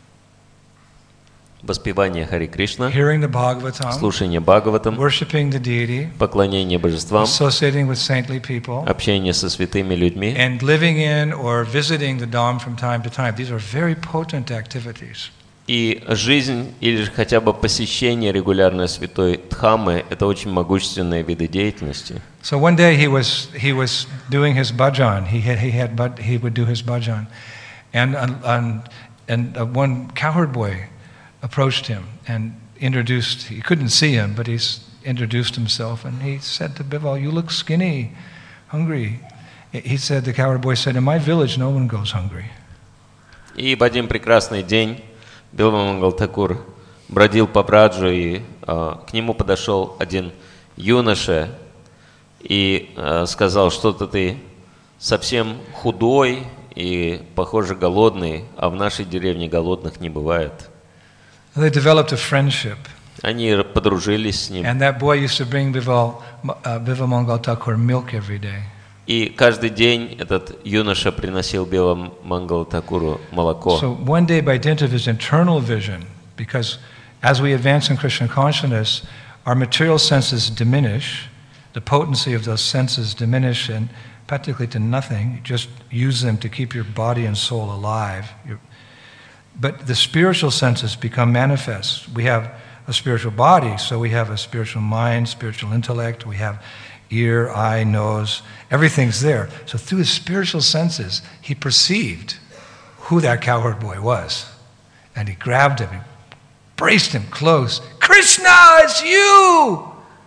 B: воспевание Хари Кришна,
A: hearing the Bhagavatam,
B: слушание Бхагаватам,
A: worshiping the deity,
B: поклонение божествам,
A: associating with saintly people,
B: общение со святыми людьми,
A: and living in or visiting the Dham from time to time. These are very potent activities.
B: И жизнь или хотя бы посещение регулярной святой Дхаммы — это очень могущественные виды деятельности.
A: So one day he was he was doing his bhajan. He had he had but he would do his bhajan, and and and uh, one cowherd boy approached him and introduced. He couldn't see him, but he introduced himself, and he said to Bival, "You look skinny, hungry." He said, the cowherd boy said, "In my village, no one goes hungry."
B: И в один прекрасный день Биламангал Такур бродил по Браджу, и э, к нему подошел один юноша и э, сказал: что-то ты совсем худой и, похоже, голодный, а в нашей деревне голодных не бывает.
A: They developed a friendship.
B: Они подружились с ним.
A: And that boy used to bring Bival, uh, Bivamangal Thakur milk every day.
B: И каждый день этот юноша приносил Биламангал Такуру молоко.
A: So one day, by dint of his internal vision, because as we advance in Krishna consciousness, our material senses diminish, the potency of those senses diminish, and practically to nothing. You just use them to keep your body and soul alive. You're, but the spiritual senses become manifest. We have a spiritual body, so we have a spiritual mind, spiritual intellect, we have ear, eye, nose, everything's there. So through his spiritual senses, he perceived who that cowherd boy was. And he grabbed him, he braced him close. Krishna, it's you!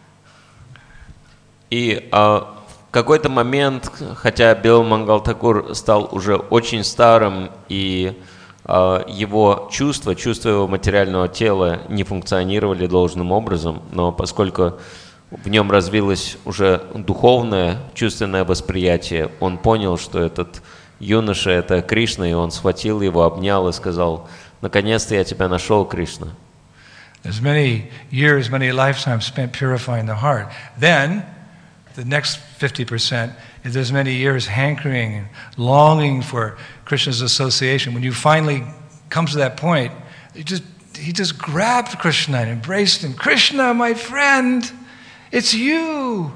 B: И а, в какой-то момент, хотя Биламангал Такур стал уже очень старым, и а, его чувства, чувства его материального тела не функционировали должным образом, но поскольку в нем развилось уже духовное, чувственное восприятие, он понял, что этот юноша — это Кришна, и он схватил его, обнял и сказал: «Наконец-то я тебя нашел, Кришна».
A: There's many years, many lifetimes spent purifying the heart. Then, the next fifty percent, is there's many years hankering and longing for Krishna's association. When you finally come to that point, you just, he just grabbed Krishna and embraced him. Krishna, my friend! It's you.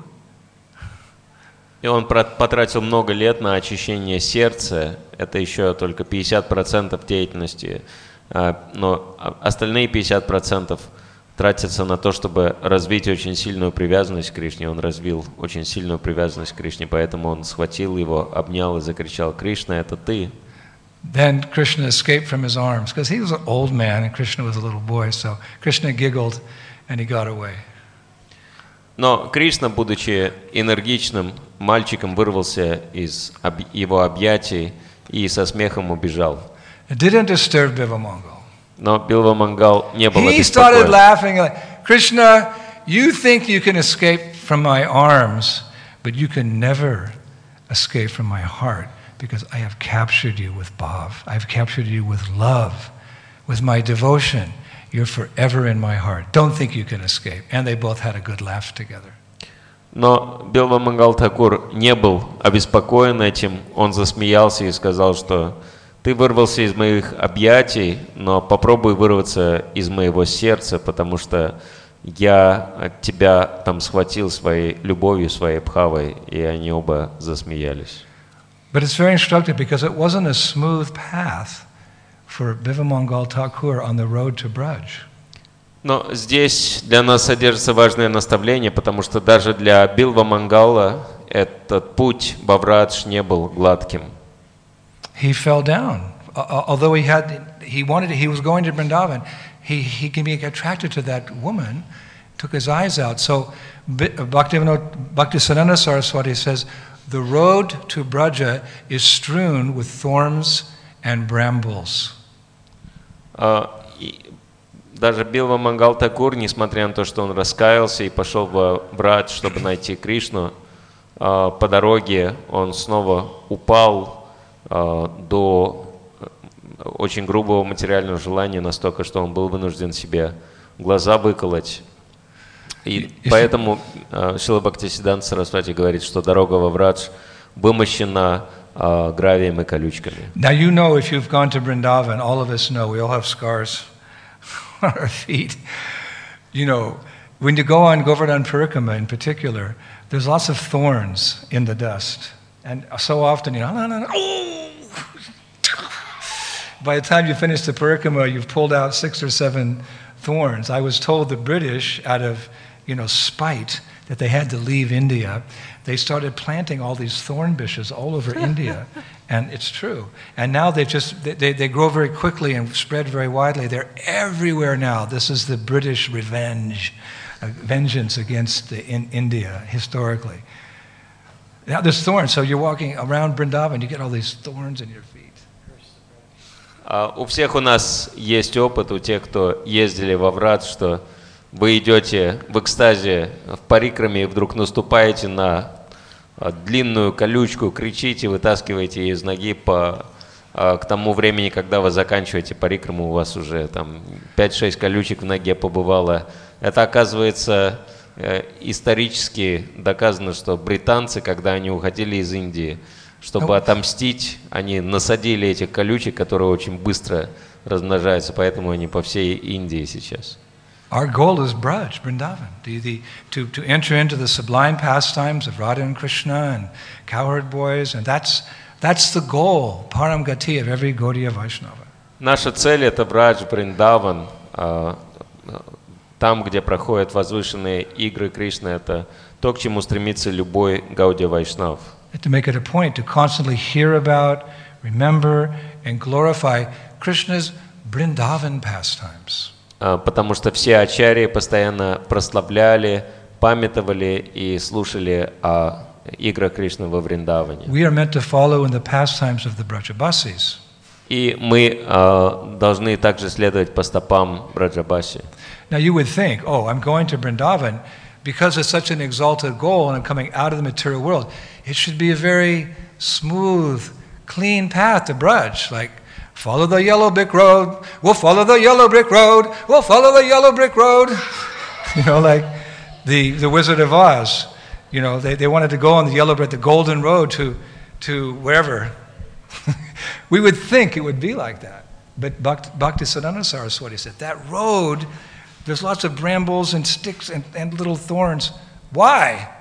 B: И он потратил много лет на очищение сердца. Это еще только пятьдесят процентов деятельности. Но остальные пятьдесят процентов тратится на то, чтобы развить очень сильную привязанность к Кришне. Он развил очень сильную привязанность к Кришне, поэтому он схватил его, обнял и закричал: «Кришна, это ты!»
A: Then Krishna escaped from his arms, because he was an old man and Krishna was a little boy, so Krishna giggled and he got away.
B: Но Кришна, будучи энергичным мальчиком, вырвался из об- его объятий и со смехом убежал.
A: It didn't disturb Bivamangal.
B: Но Билвамангал не был
A: He started
B: обеспокоен.
A: laughing like, Krishna, you think you can escape from my arms, but you can never escape from my heart, because I have captured you with bhav. I've captured you with love, with my devotion. You're forever in my heart. Don't think you can escape. And they both had a good laugh together.
B: Но Билвамангал Такур не был обеспокоен этим. Он засмеялся и сказал, что ты вырвался из моих объятий, но попробуй вырваться из моего сердца, потому что я тебя там схватил своей любовью, своей бхавой, и они оба засмеялись.
A: But it's very instructive, because it wasn't a smooth path for Bivamangal Thakur on the road to Braj.
B: Но здесь для нас содержится важное наставление, потому что даже для Билвамангала этот путь во Врадж не был гладким.
A: He fell down. Uh, although he had, he wanted, he was going to Vrindavan, he he can be attracted to that woman, took his eyes out. So Bhaktivinoda Bhaktisiddhanta Saraswati says, the road to Braja is strewn with thorns and brambles.
B: Uh, Даже Билвамангал Такур, несмотря на то, что он раскаялся и пошел в Брадж, чтобы найти Кришну, по дороге он снова упал до очень грубого материального желания, настолько, что он был вынужден себе глаза выколоть. И поэтому Шрила Бхактисиддханта Сарасвати говорит, что дорога во Брадж вымощена гравием и колючками.
A: Now you know, if you've gone to Vrindavan, all of us know, we all have scars on our feet. You know, when you go on Govardhan Parikrama in particular, there's lots of thorns in the dust. And so often, you know, no, no, no, oh! By the time you finish the Parikrama, you've pulled out six or seven thorns. I was told the British, out of, you know, spite that they had to leave India, they started planting all these thorn bushes all over India. And it's true. And now they just, they, they grow very quickly and spread very widely. They're everywhere now. This is the British revenge, uh, vengeance against the, in India, historically. Now there's thorns, so you're walking around Vrindavan, you get all these thorns in your feet.
B: Uh, у всех у нас есть опыт, у тех, кто ездили во Врадж, что вы идете в экстазе в парикраме и вдруг наступаете на длинную колючку, кричите, вытаскиваете ее из ноги, по, к тому времени, когда вы заканчиваете парикраму, у вас уже там пять-шесть колючек в ноге побывало. Это, оказывается, исторически доказано, что британцы, когда они уходили из Индии, чтобы отомстить, они насадили этих колючек, которые очень быстро размножаются, поэтому они по всей Индии сейчас.
A: Our goal is Braj, Vrindavan, the, the, to, to enter into the sublime pastimes of Radha and Krishna and cowherd boys, and that's, that's the goal, Param Gati, of every Gaudiya Vaishnava.
B: Наша цель — это Брадж, Вриндаван, там, где проходят возвышенные игры Кришны, это то, к чему стремится любой Гаудия Вайшнав.
A: To make it a point to constantly hear about, remember, and glorify Krishna's Vrindavan pastimes.
B: Потому что все ачарьи постоянно прославляли, памятовали и слушали о играх Кришны во Вриндаване.
A: We are meant to follow in the pastimes of the Brajabasis.
B: И мы uh, должны также следовать по стопам Браджабаси.
A: Now you would think, oh, I'm going to Vrindavan because it's such an exalted goal and I'm coming out of the material world. It should be a very smooth, clean path to Braj, like follow the yellow brick road, we'll follow the yellow brick road, we'll follow the yellow brick road. You know, like the, the Wizard of Oz, you know, they, they wanted to go on the yellow brick, the golden road to, to wherever. We would think it would be like that. But Bhakti, Bhaktisiddhanta Saraswati said, that road, there's lots of brambles and sticks and, and little thorns. Why?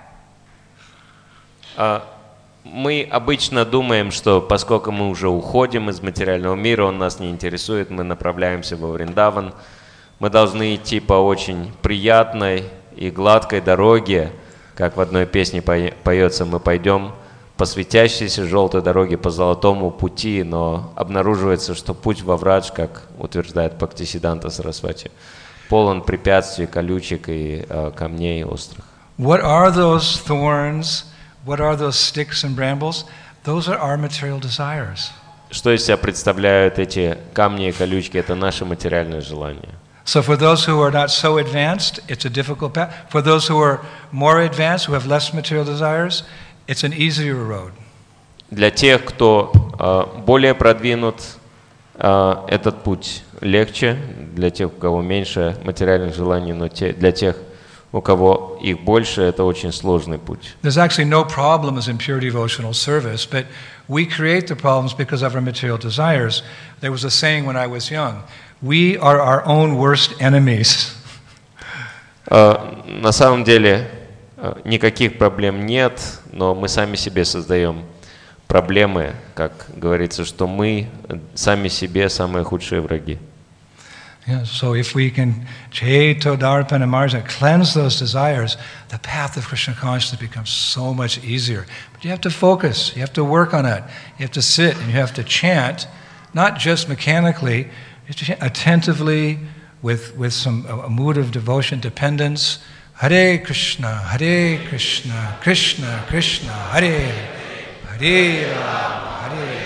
B: Uh, Мы обычно думаем, что поскольку мы уже уходим из материального мира, он нас не интересует, мы направляемся во Вриндаван. Мы должны идти по очень приятной и гладкой дороге, как в одной песне поется, мы пойдем по светящейся желтой дороге, по золотому пути, но обнаруживается, что путь во врадж, как утверждает Бхактисиддханта Сарасвати, полон препятствий, колючек и э, камней острых.
A: What are those thorns? What are those sticks and brambles? Those are our material desires.
B: Что из себя представляют эти камни и колючки? Это наши материальные желания.
A: So for those who are not so advanced, it's a difficult path. For those who are more advanced, who have less material desires, it's an easier road.
B: Для тех, кто э, более продвинут, э, этот путь легче. Для тех, у кого меньше материальных желаний, но те, для тех, у кого их больше, это очень сложный путь.
A: There's actually no problems in pure devotional service, but we create the problems because of our material desires. There was a saying when I was young, we are our own worst enemies.
B: Uh, на самом деле uh, никаких проблем нет, но мы сами себе создаем проблемы, как говорится, что мы сами себе самые худшие враги.
A: Yeah, so if we can Chaito Darpana Marja, cleanse those desires, the path of Krishna consciousness becomes so much easier. But you have to focus, you have to work on it, you have to sit and you have to chant, not just mechanically, you have to chant attentively with, with some a, a mood of devotion, dependence. Hare Krishna, Hare Krishna, Krishna Krishna, Hare Hare Rama, Hare.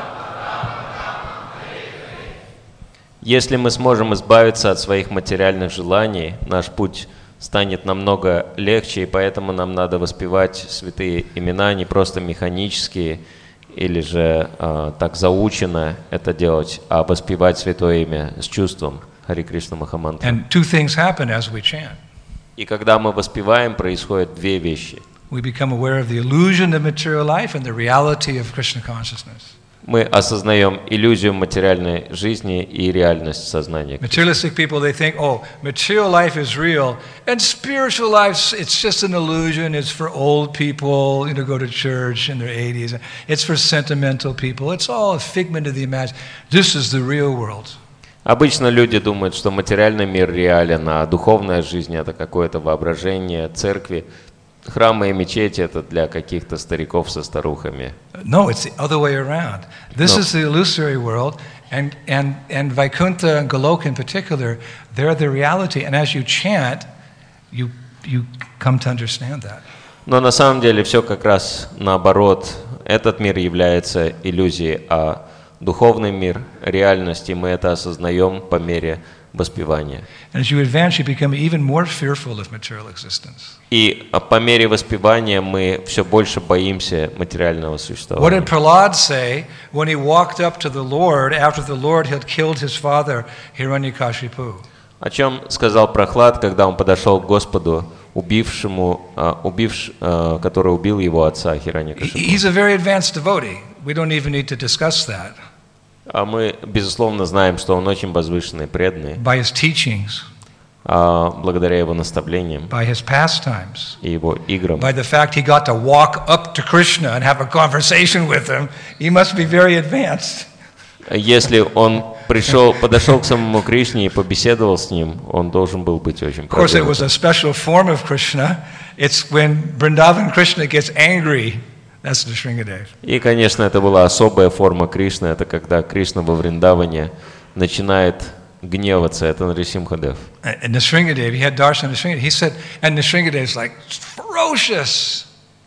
B: Если мы сможем избавиться от своих материальных желаний, наш путь станет намного легче, и поэтому нам надо воспевать святые имена не просто механически или же э, так заучено это делать, а воспевать святое имя с чувством. Харе Кришна Махамантра.
A: And two things happen as we chant.
B: И когда мы воспеваем, происходят две вещи.
A: We become aware of the illusion of material life and the reality of Krishna consciousness.
B: Мы осознаем иллюзию материальной жизни и реальность сознания.
A: Materialistic people, they think, oh, material life is real, and spiritual life, it's just an illusion. It's for old people, you know, go to church in their eighties. It's for sentimental people. It's all a figment of the imagination. This is the real world.
B: Обычно люди думают, что материальный мир реален, а духовная жизнь – это какое-то воображение церкви. Храмы и мечети – это для каких-то стариков со старухами.
A: No, it's the other way around. This
B: No.
A: is the illusory world, and, and, and Vaikuntha and Goloka in particular, they're the reality. And as you chant, you, you come to understand that.
B: Но на самом деле все как раз наоборот. Этот мир является иллюзией, а духовный мир – реальность, и мы это осознаем по мере воспевания.
A: And as you advance, you become even more fearful of material existence.
B: И по мере воспевания мы все больше боимся материального
A: What did
B: существования.
A: Prahlad say when he walked up to the Lord after the Lord had killed his father, Hiranyakashipu?
B: О чем сказал Прохлад, когда он подошел к Господу, убившему, а, убивш, а, который убил его отца Хираньякашипу?
A: He's a very advanced devotee. We don't even need to discuss that.
B: А мы, безусловно, знаем, что он очень возвышенный, преданный,
A: By his teachings,
B: а, благодаря его наставлениям
A: by his pastimes,
B: и его играм.
A: by the fact he got to walk up to Krishna and have a conversation with him, he must be very advanced.
B: Если он пришел, подошел к самому Кришне и побеседовал с ним, он должен был быть очень
A: Of course, it was
B: продвинутым.
A: a special form of Krishna. It's when Vrindavan Krishna gets angry. That's the Shringadev.
B: И, конечно, это была особая форма Кришны, это когда Кришна во Вриндаване начинает гневаться, это Нарисимхадев.
A: And Nrsingadev, he had darshan of Nrsingadev. He said, and Nrsingadev's like ferocious.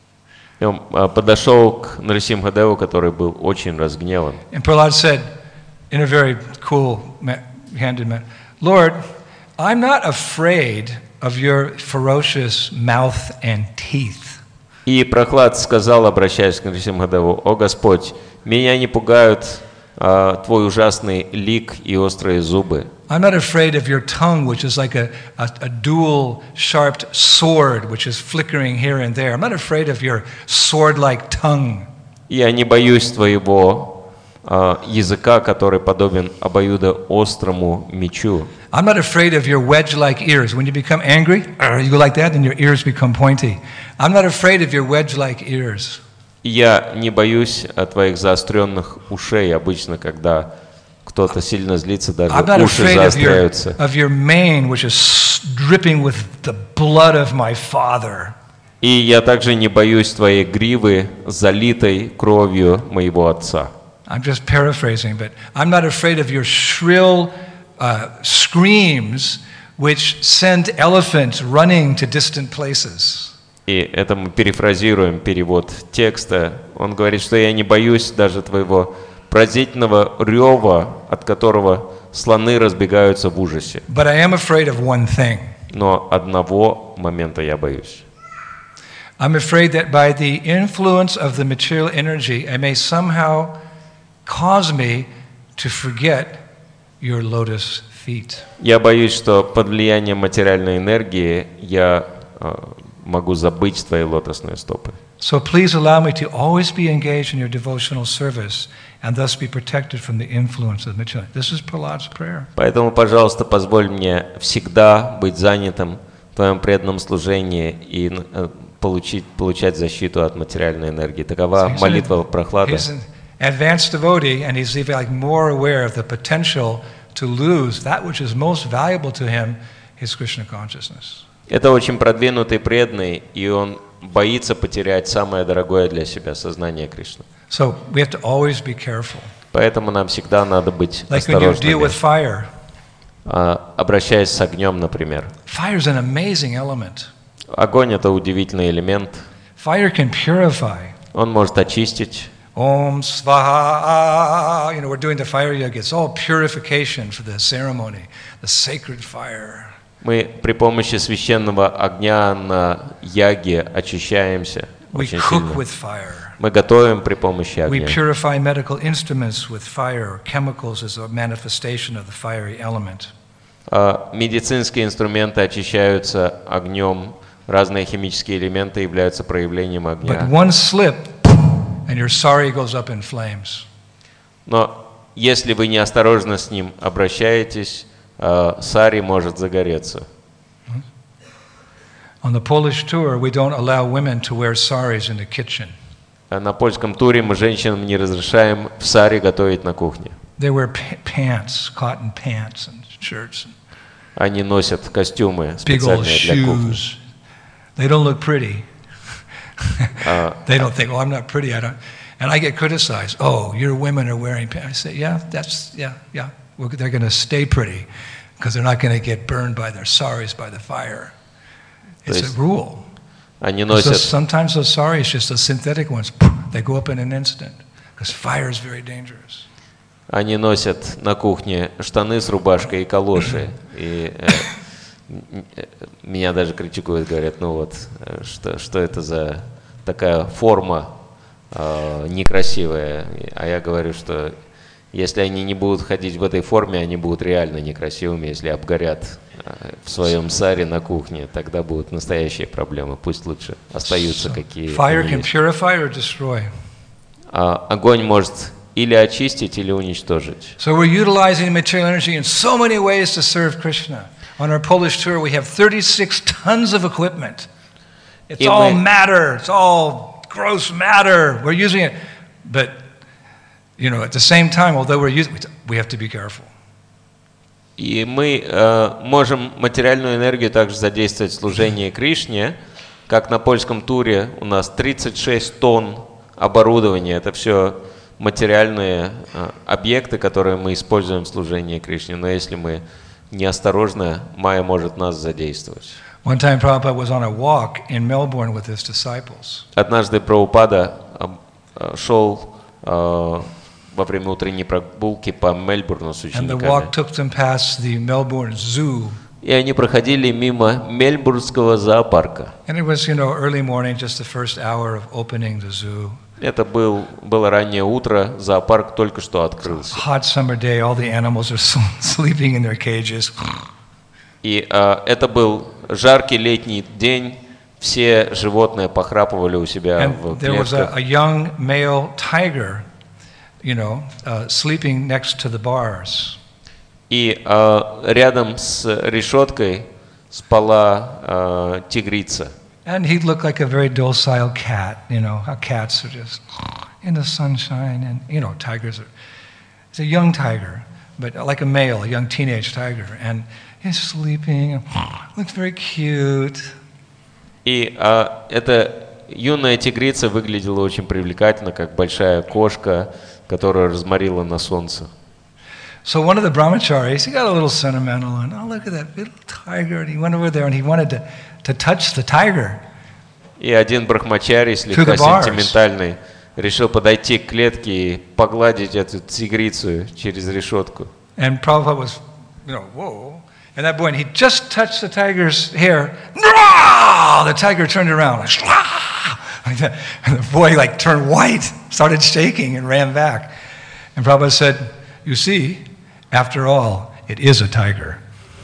B: И он а, подошел к Нарисимхадеву, который был очень разгневан.
A: And Prahlad said, in a very cool, ma- handed manner, Lord, I'm not afraid of your ferocious mouth and teeth.
B: И Прохлад сказал, обращаясь к Нарисимхадеву: «О Господь, меня не пугают а, твой ужасный лик и острые зубы.
A: I'm not afraid of your tongue, which is like a, a, a dual sharped sword, which is flickering here and there. I'm not afraid of your sword-like tongue.
B: Я не боюсь твоего а, языка, который подобен обоюдоострому мечу.
A: I'm not afraid of your wedge-like ears. When you become angry, you go like that, and your ears become pointy. I'm not afraid of your wedge-like ears.
B: Я не боюсь а, твоих заостренных ушей. Обычно, когда кто-то сильно злится, даже
A: I'm not
B: уши
A: afraid of your,
B: заостряются.
A: of your mane, which is dripping with the blood of my father.
B: И я также не боюсь твоей гривы, залитой кровью моего отца.
A: I'm just paraphrasing, but I'm not afraid of your shrill uh, screams which send elephants running to distant places.
B: И это мы перефразируем перевод текста. Он говорит, что я не боюсь даже твоего пронзительного рева, от которого слоны разбегаются в ужасе.
A: But I am afraid of one thing.
B: Но одного момента я боюсь.
A: I'm afraid that by the influence of the material energy, I may somehow cause me to forget your lotus feet.
B: Я боюсь, что под влиянием материальной энергии я э, могу забыть твои лотосные стопы.
A: So please allow me to always be engaged in your devotional service and thus be protected from the influence of the material. This is Prahlad's prayer.
B: Поэтому, пожалуйста, позволь мне всегда быть занятым в твоем преданном служении и э, получить, получать защиту от материальной энергии. Такова
A: He's
B: молитва
A: an-
B: Прохлада.
A: He's an advanced devotee, and he's even like more aware of the potential to lose that which is most valuable to him, his Krishna consciousness.
B: Это очень продвинутый преданный, и он боится потерять самое дорогое для себя — сознание Кришны.
A: So we have to always be careful.
B: Поэтому нам всегда надо быть
A: Like when you deal with
B: осторожными.
A: fire.
B: А, обращаясь с огнем, например.
A: Fire is an amazing element.
B: Огонь — это удивительный элемент.
A: Fire can purify.
B: Он может очистить.
A: Om Svaha. You know, we're doing the fire yoga. It's all purification for the ceremony, the sacred fire.
B: Мы при помощи священного огня на яге очищаемся
A: We
B: очень
A: cook
B: сильно.
A: with fire.
B: Мы готовим при помощи
A: We
B: огня.
A: purify medical instruments with fire. Chemicals is a manifestation of the fiery element.
B: А медицинские инструменты очищаются огнем. Разные химические элементы являются проявлением
A: But
B: огня.
A: one slip, and your sari goes up in flames.
B: Но если вы неосторожно с ним обращаетесь, а, сари может загореться.
A: On the Polish tour, we don't allow women to wear saris in the kitchen.
B: А на польском туре мы женщинам не разрешаем в сари готовить на кухне.
A: They wear pa- pants, cotton pants and shirts, and
B: Они носят костюмы
A: big old
B: специальные для кухни.
A: shoes. They don't look pretty.
B: А,
A: They don't think, oh, I'm not pretty. I don't. And I get criticized. Oh, your women are wearing pants. I say, yeah, that's, yeah, yeah. Well, they're going to stay pretty because they're not going to get burned by their saris by the fire. It's
B: есть
A: a rule.
B: Они
A: So
B: носят,
A: sometimes those saris, just the synthetic ones, they go up in an instant because fire is very dangerous.
B: они носят на кухне штаны с рубашкой и калоши. И э, м- э, меня даже критикуют, говорят, ну вот, э, что, что это за такая форма э, некрасивая. А я говорю, что если они не будут ходить в этой форме, они будут реально некрасивыми. Если обгорят э, в своем саре на кухне, тогда будут настоящие проблемы. Пусть лучше остаются
A: So
B: какие
A: fire
B: они
A: can
B: есть.
A: purify or destroy.
B: А огонь может или очистить, или уничтожить.
A: So we're utilizing material energy in so many ways to serve Krishna. On our Polish tour, we have thirty-six tons of equipment. It's
B: И
A: all
B: мы-
A: matter. It's all gross matter. We're using it, but you know, at the same time, although we're using, we have to be careful.
B: И мы э, можем материальную энергию также задействовать в служении Кришне, как на польском туре у нас тридцать шесть тонн оборудования. Это все материальные э, объекты, которые мы используем в служении Кришне. Но если мы неосторожны, Майя может нас задействовать.
A: One time, Prabhupada was on a walk in Melbourne with his disciples.
B: Однажды Прабхупада э, э, шел э, во время утренней прогулки по Мельбурну с
A: And the
B: учениками.
A: walk took them past the Melbourne Zoo.
B: И они проходили мимо Мельбурнского зоопарка.
A: And it was, you know, early morning, just the first hour of opening the zoo.
B: Это был, было раннее утро, зоопарк только что открылся.
A: Hot summer day, all the animals are sleeping in their cages.
B: И а, это был жаркий летний день, все животные похрапывали у себя в
A: And there was a,
B: клетках.
A: a young male tiger, you know, uh, sleeping next to the bars.
B: И а, рядом с решеткой спала а, тигрица.
A: And he looked like a very docile cat, you know, how cats are just in the sunshine. And, you know, tigers are, it's a young tiger. but like a male, a young teenage tiger, and he's sleeping, looks very cute.
B: И а, эта юная тигрица выглядела очень привлекательно, как большая кошка, которая разморила на солнце.
A: So one of the brahmacharis, he got a little sentimental, and oh, look at that little tiger, and he went over there and he wanted to, to touch the tiger.
B: И один брахмачари, слегка сентиментальный, решил подойти к клетке и погладить эту тигрицу через решетку.
A: And Prabhupada was, you know, whoa. And that boy, and he just touched the tiger's hair. No! The tiger turned around, like, like that. And the boy like turned white, started shaking, and ran back. And Prabhupada said, you see, after all, it is a tiger.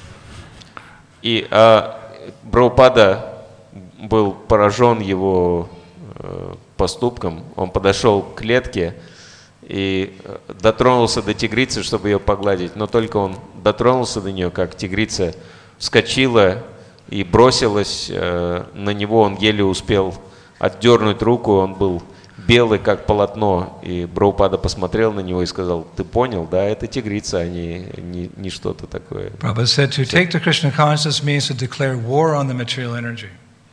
B: И а, Прабхупада был поражен его э, поступком. Он подошел к клетке и дотронулся до тигрицы, чтобы ее погладить. Но только он дотронулся до нее, как тигрица вскочила и бросилась э, на него. Он еле успел отдернуть руку, он был белый, как полотно. И Прабхупада посмотрел на него и сказал: ты понял, да, это тигрица, а не, не, не что-то такое.
A: Prabhupada said to take to Krishna consciousness means to declare war on the material energy.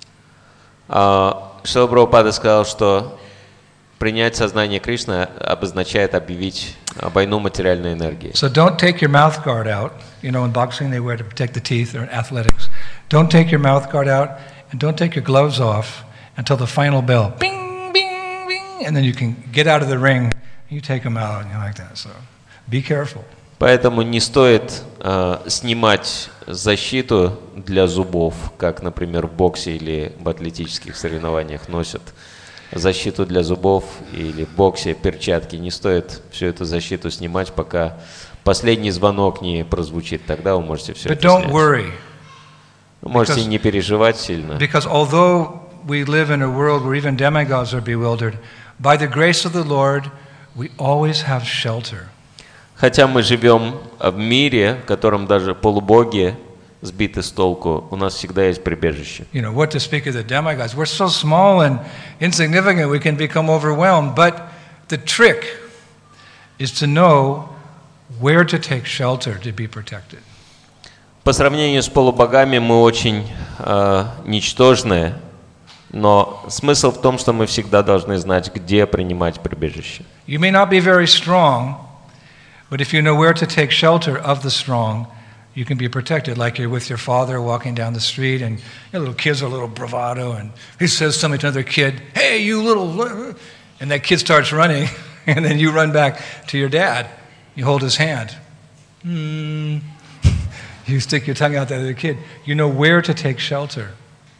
B: Шрила Прабхупада сказал, что принять сознание Кришны обозначает объявить войну материальной энергии.
A: So don't take your mouth guard out. You know, in boxing they wear to protect the teeth, or in athletics. Don't take your mouth guard out, and don't take your gloves off until the final bell. Bing, bing, bing, and then you can get out of the ring. You take them out, and you like that. So be careful.
B: Поэтому не стоит э, снимать защиту для зубов, как, например, в боксе или в атлетических соревнованиях носят защиту для зубов, или в боксе перчатки. Не стоит всю эту защиту снимать, пока последний звонок не прозвучит. Тогда вы можете все
A: But
B: это
A: don't
B: снять.
A: Worry,
B: Вы можете
A: because,
B: не переживать сильно.
A: Because although we live in a world where even demigods are bewildered, by the grace of the Lord, we always have shelter.
B: Хотя мы живем в мире, в котором даже полубоги сбиты с толку, у нас всегда есть прибежище.
A: You know, what to speak of the demigods? We're so small and insignificant, we can become overwhelmed. But the trick is to know where to take shelter to be protected.
B: По сравнению с полубогами мы очень э, ничтожные, но смысл в том, что мы всегда должны знать, где принимать прибежище.
A: You may not be very strong, but if you know where to take shelter of the strong, you can be protected. Like you're with your father walking down the street, and your little kids are a little bravado, and he says something to another kid, "Hey, you little," and that kid starts running, and then you run back to your dad. You hold his hand. Mm. You stick your tongue out at the other kid. You know where to take shelter.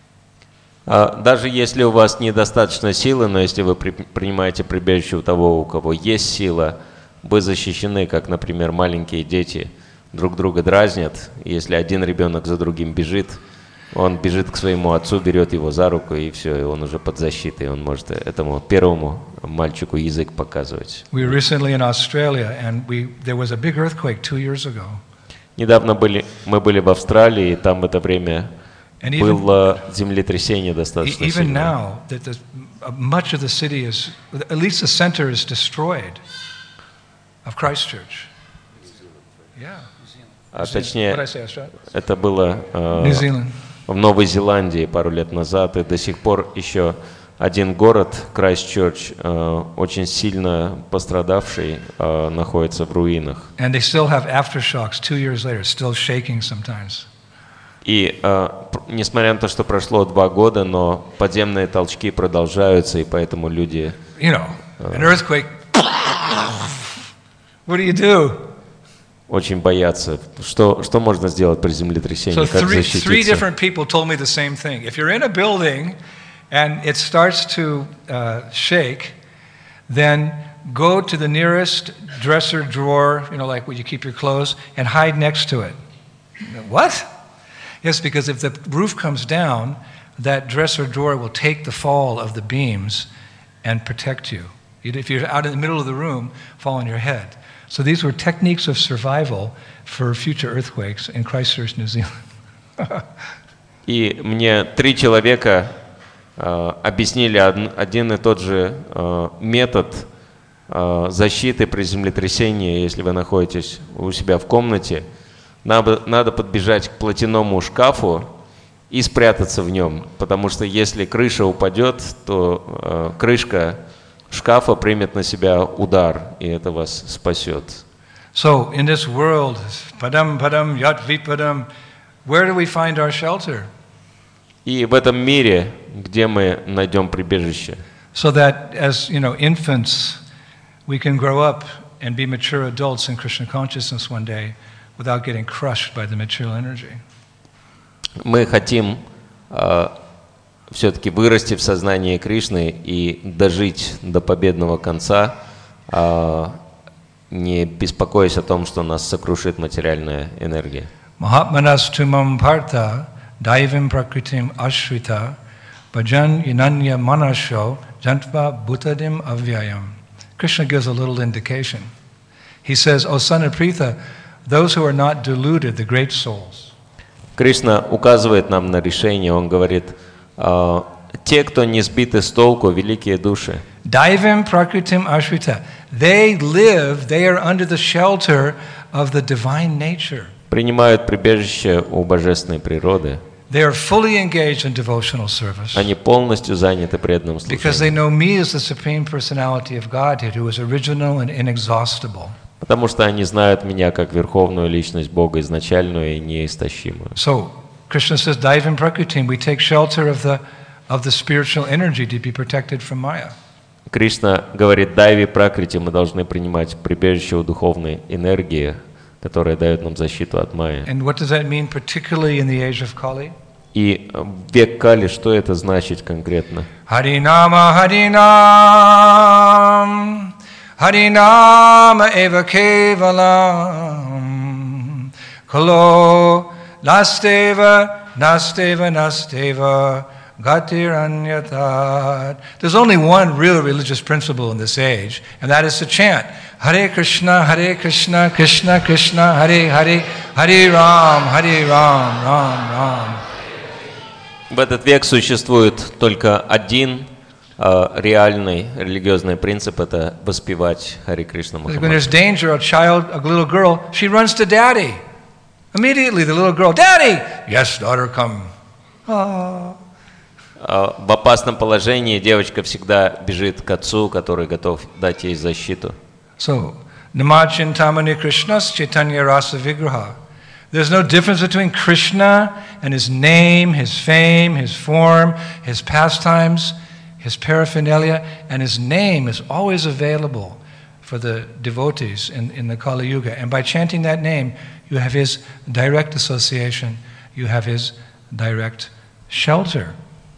B: Даже если у вас недостаточно силы, но если вы при, принимаете прибежище у того, у кого есть сила, вы защищены, как, например, маленькие дети друг друга дразнят. Если один ребенок за другим бежит, он бежит к своему отцу, берет его за руку, и все, и он уже под защитой, он может этому первому мальчику язык показывать.
A: We were recently in Australia, and we there was a big earthquake two years ago.
B: Недавно были, мы были в Австралии, и там в это время
A: And even,
B: было землетрясение достаточно
A: even
B: сильное.
A: now, that the, much of the city is, at least the center is destroyed of Christchurch. Yeah.
B: А
A: What did I
B: точнее,
A: say, Australia?
B: это было э,
A: New Zealand.
B: в Новой Зеландии пару лет назад, и до сих пор еще один город, Крайстчерч, э, очень сильно пострадавший, э, находится в руинах.
A: And they still have aftershocks two years later, still shaking sometimes.
B: И э, несмотря на то, что прошло два года, но подземные толчки продолжаются, и поэтому люди...
A: You know, an earthquake, what do you do?
B: Очень боятся. Что, что можно сделать при землетрясении?
A: So
B: Как
A: three, three
B: защититься?
A: different people told me the same thing. If you're in a building and it starts to uh, shake, then go to the nearest dresser drawer, you know, like where you keep your clothes, and hide next to it. What? Yes, because if the roof comes down, that dresser drawer will take the fall of the beams and protect you. If you're out in the middle of the room, fall on your head. So these were techniques of survival for future earthquakes in Christchurch, New Zealand.
B: И мне три человека э, объяснили один, один и тот же э, метод э, защиты при землетрясении, если вы находитесь у себя в комнате, надо, надо подбежать к платяному шкафу и спрятаться в нем, потому что если крыша упадет, то э, крышка шкафа примет на себя удар, и это вас спасет.
A: So in this world, padam padam yat vipadam, where do we find our shelter?
B: И в этом мире, где мы найдем прибежище?
A: So that as, you know, infants, we can grow up and be mature adults in Krishna consciousness one day without getting crushed by the material energy.
B: Мы хотим э, все-таки вырасти в сознании Кришны и дожить до победного конца, э, не беспокоясь о том, что нас сокрушит материальная энергия.
A: Mahatmanas tumam partha daivim prakritim ashrita bhajan inanya manasho jantva bhutadim avyayam. Krishna gives a little indication. He says, O son of Pritha, those who are not deluded, the great souls.
B: Кришна указывает нам на решение, он говорит, э, те, кто не сбиты с толку, великие души.
A: Daivim prakritim ashrita. They live, they are under the shelter of the divine nature.
B: Принимают прибежище у божественной природы.
A: They are fully engaged in devotional service.
B: Они полностью заняты преданным
A: Because they
B: служением.
A: know me as the Supreme Personality of Godhead, who is original and inexhaustible.
B: Потому что они знают меня как верховную личность Бога, изначальную и неистощимую.
A: So, Krishna says, Daivim prakritim, we take shelter of the, of the spiritual energy to be protected from Maya.
B: Кришна говорит, дайви пракрити, мы должны принимать прибежище у духовной энергии, которая дает нам защиту от майя.
A: And what does that mean, particularly in the age of Kali?
B: И в век Кали, что это значит конкретно?
A: Harinama Harinam Harinama eva kevalam Kalo nasteva nasteva nasteva Gatiranyatad. There's only one real religious principle in this age, and that is to chant Hare Krishna, Hare Krishna, Krishna Krishna, Hare Hare, Hare Ram, Hare Ram, Ram Ram.
B: В этот век существует только один э, реальный религиозный принцип – это воспевать Харе Кришна
A: When
B: Махамантру.
A: there's danger, a child, a little girl, she runs to daddy. Immediately, the little girl, Daddy! Yes, daughter, come. Ah.
B: Э, В опасном положении девочка всегда бежит к отцу, который готов дать ей защиту.
A: So, Namachintamani Krishnas Chaitanya Rasa Vigraha. There's no difference between Krishna and his name, his fame, his form, his pastimes, his paraphernalia, and his name is always available for the devotees in, in the Kali Yuga. And by chanting that name, you have his direct association, you have his direct shelter.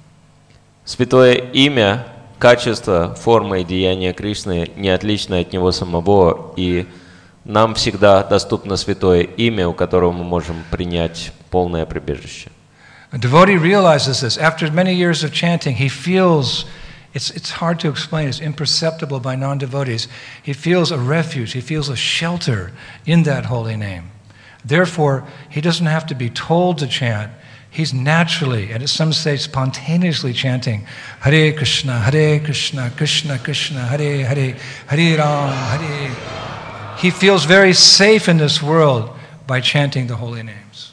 B: Святое имя, качество, форма и деяния Кришны не отличны от Него самого, и нам всегда доступно святое имя, у которого мы можем принять полное прибежище.
A: A devotee realizes this. After many years of chanting, he feels, it's, it's hard to explain, it's imperceptible by non-devotees. He feels a refuge, he feels a shelter in that holy name. Therefore, he doesn't have to be told to chant. He's naturally, and at some stage spontaneously chanting, Hare Krishna, Hare Krishna, Krishna Krishna, Hare Hare, Hare Ram, Hare. He feels very safe in this world by chanting the holy names.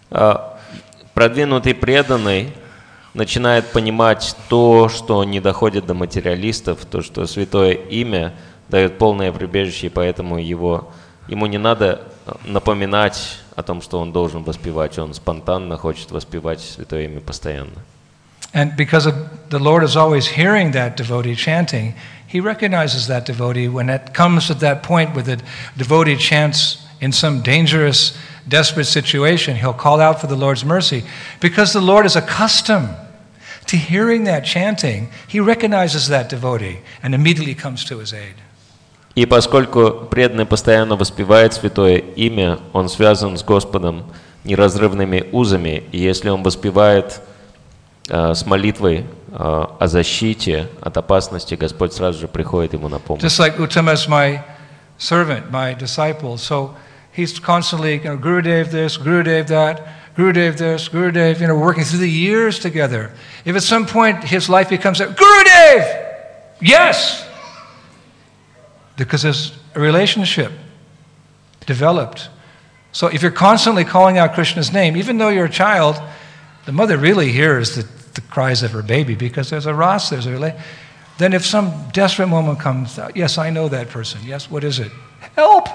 B: Продвинутый преданный начинает понимать то, что не доходит до материалистов, то, что святое имя дает полное прибежище, и поэтому его, ему не надо напоминать о том, что он должен воспевать. Он спонтанно хочет воспевать святое имя постоянно.
A: And because of, the Lord is always hearing that devotee chanting, he recognizes that devotee when it comes to that point where the devotee chants in some dangerous, desperate situation, he'll call out for the Lord's mercy. Because the Lord is accustomed to hearing that chanting, he recognizes that devotee and immediately comes to his aid.
B: И поскольку преданный постоянно воспевает святое имя, он связан с Господом неразрывными узами, и если он воспевает э, с молитвой э, о защите от опасности, Господь сразу же приходит ему на помощь.
A: Just like Uttama is my servant, my disciple, so he's constantly, you know, Gurudev this, Gurudev that, Gurudev this, Gurudev, you know, working through the years together. If at some point his life becomes, Gurudev! Yes! because there's a relationship developed. So if you're constantly calling out Krishna's name, even though you're a child, the mother really hears the, the cries of her baby because there's a ras, there's a relation. Then if some desperate moment comes, yes, I know that person. Yes, what is it? Help!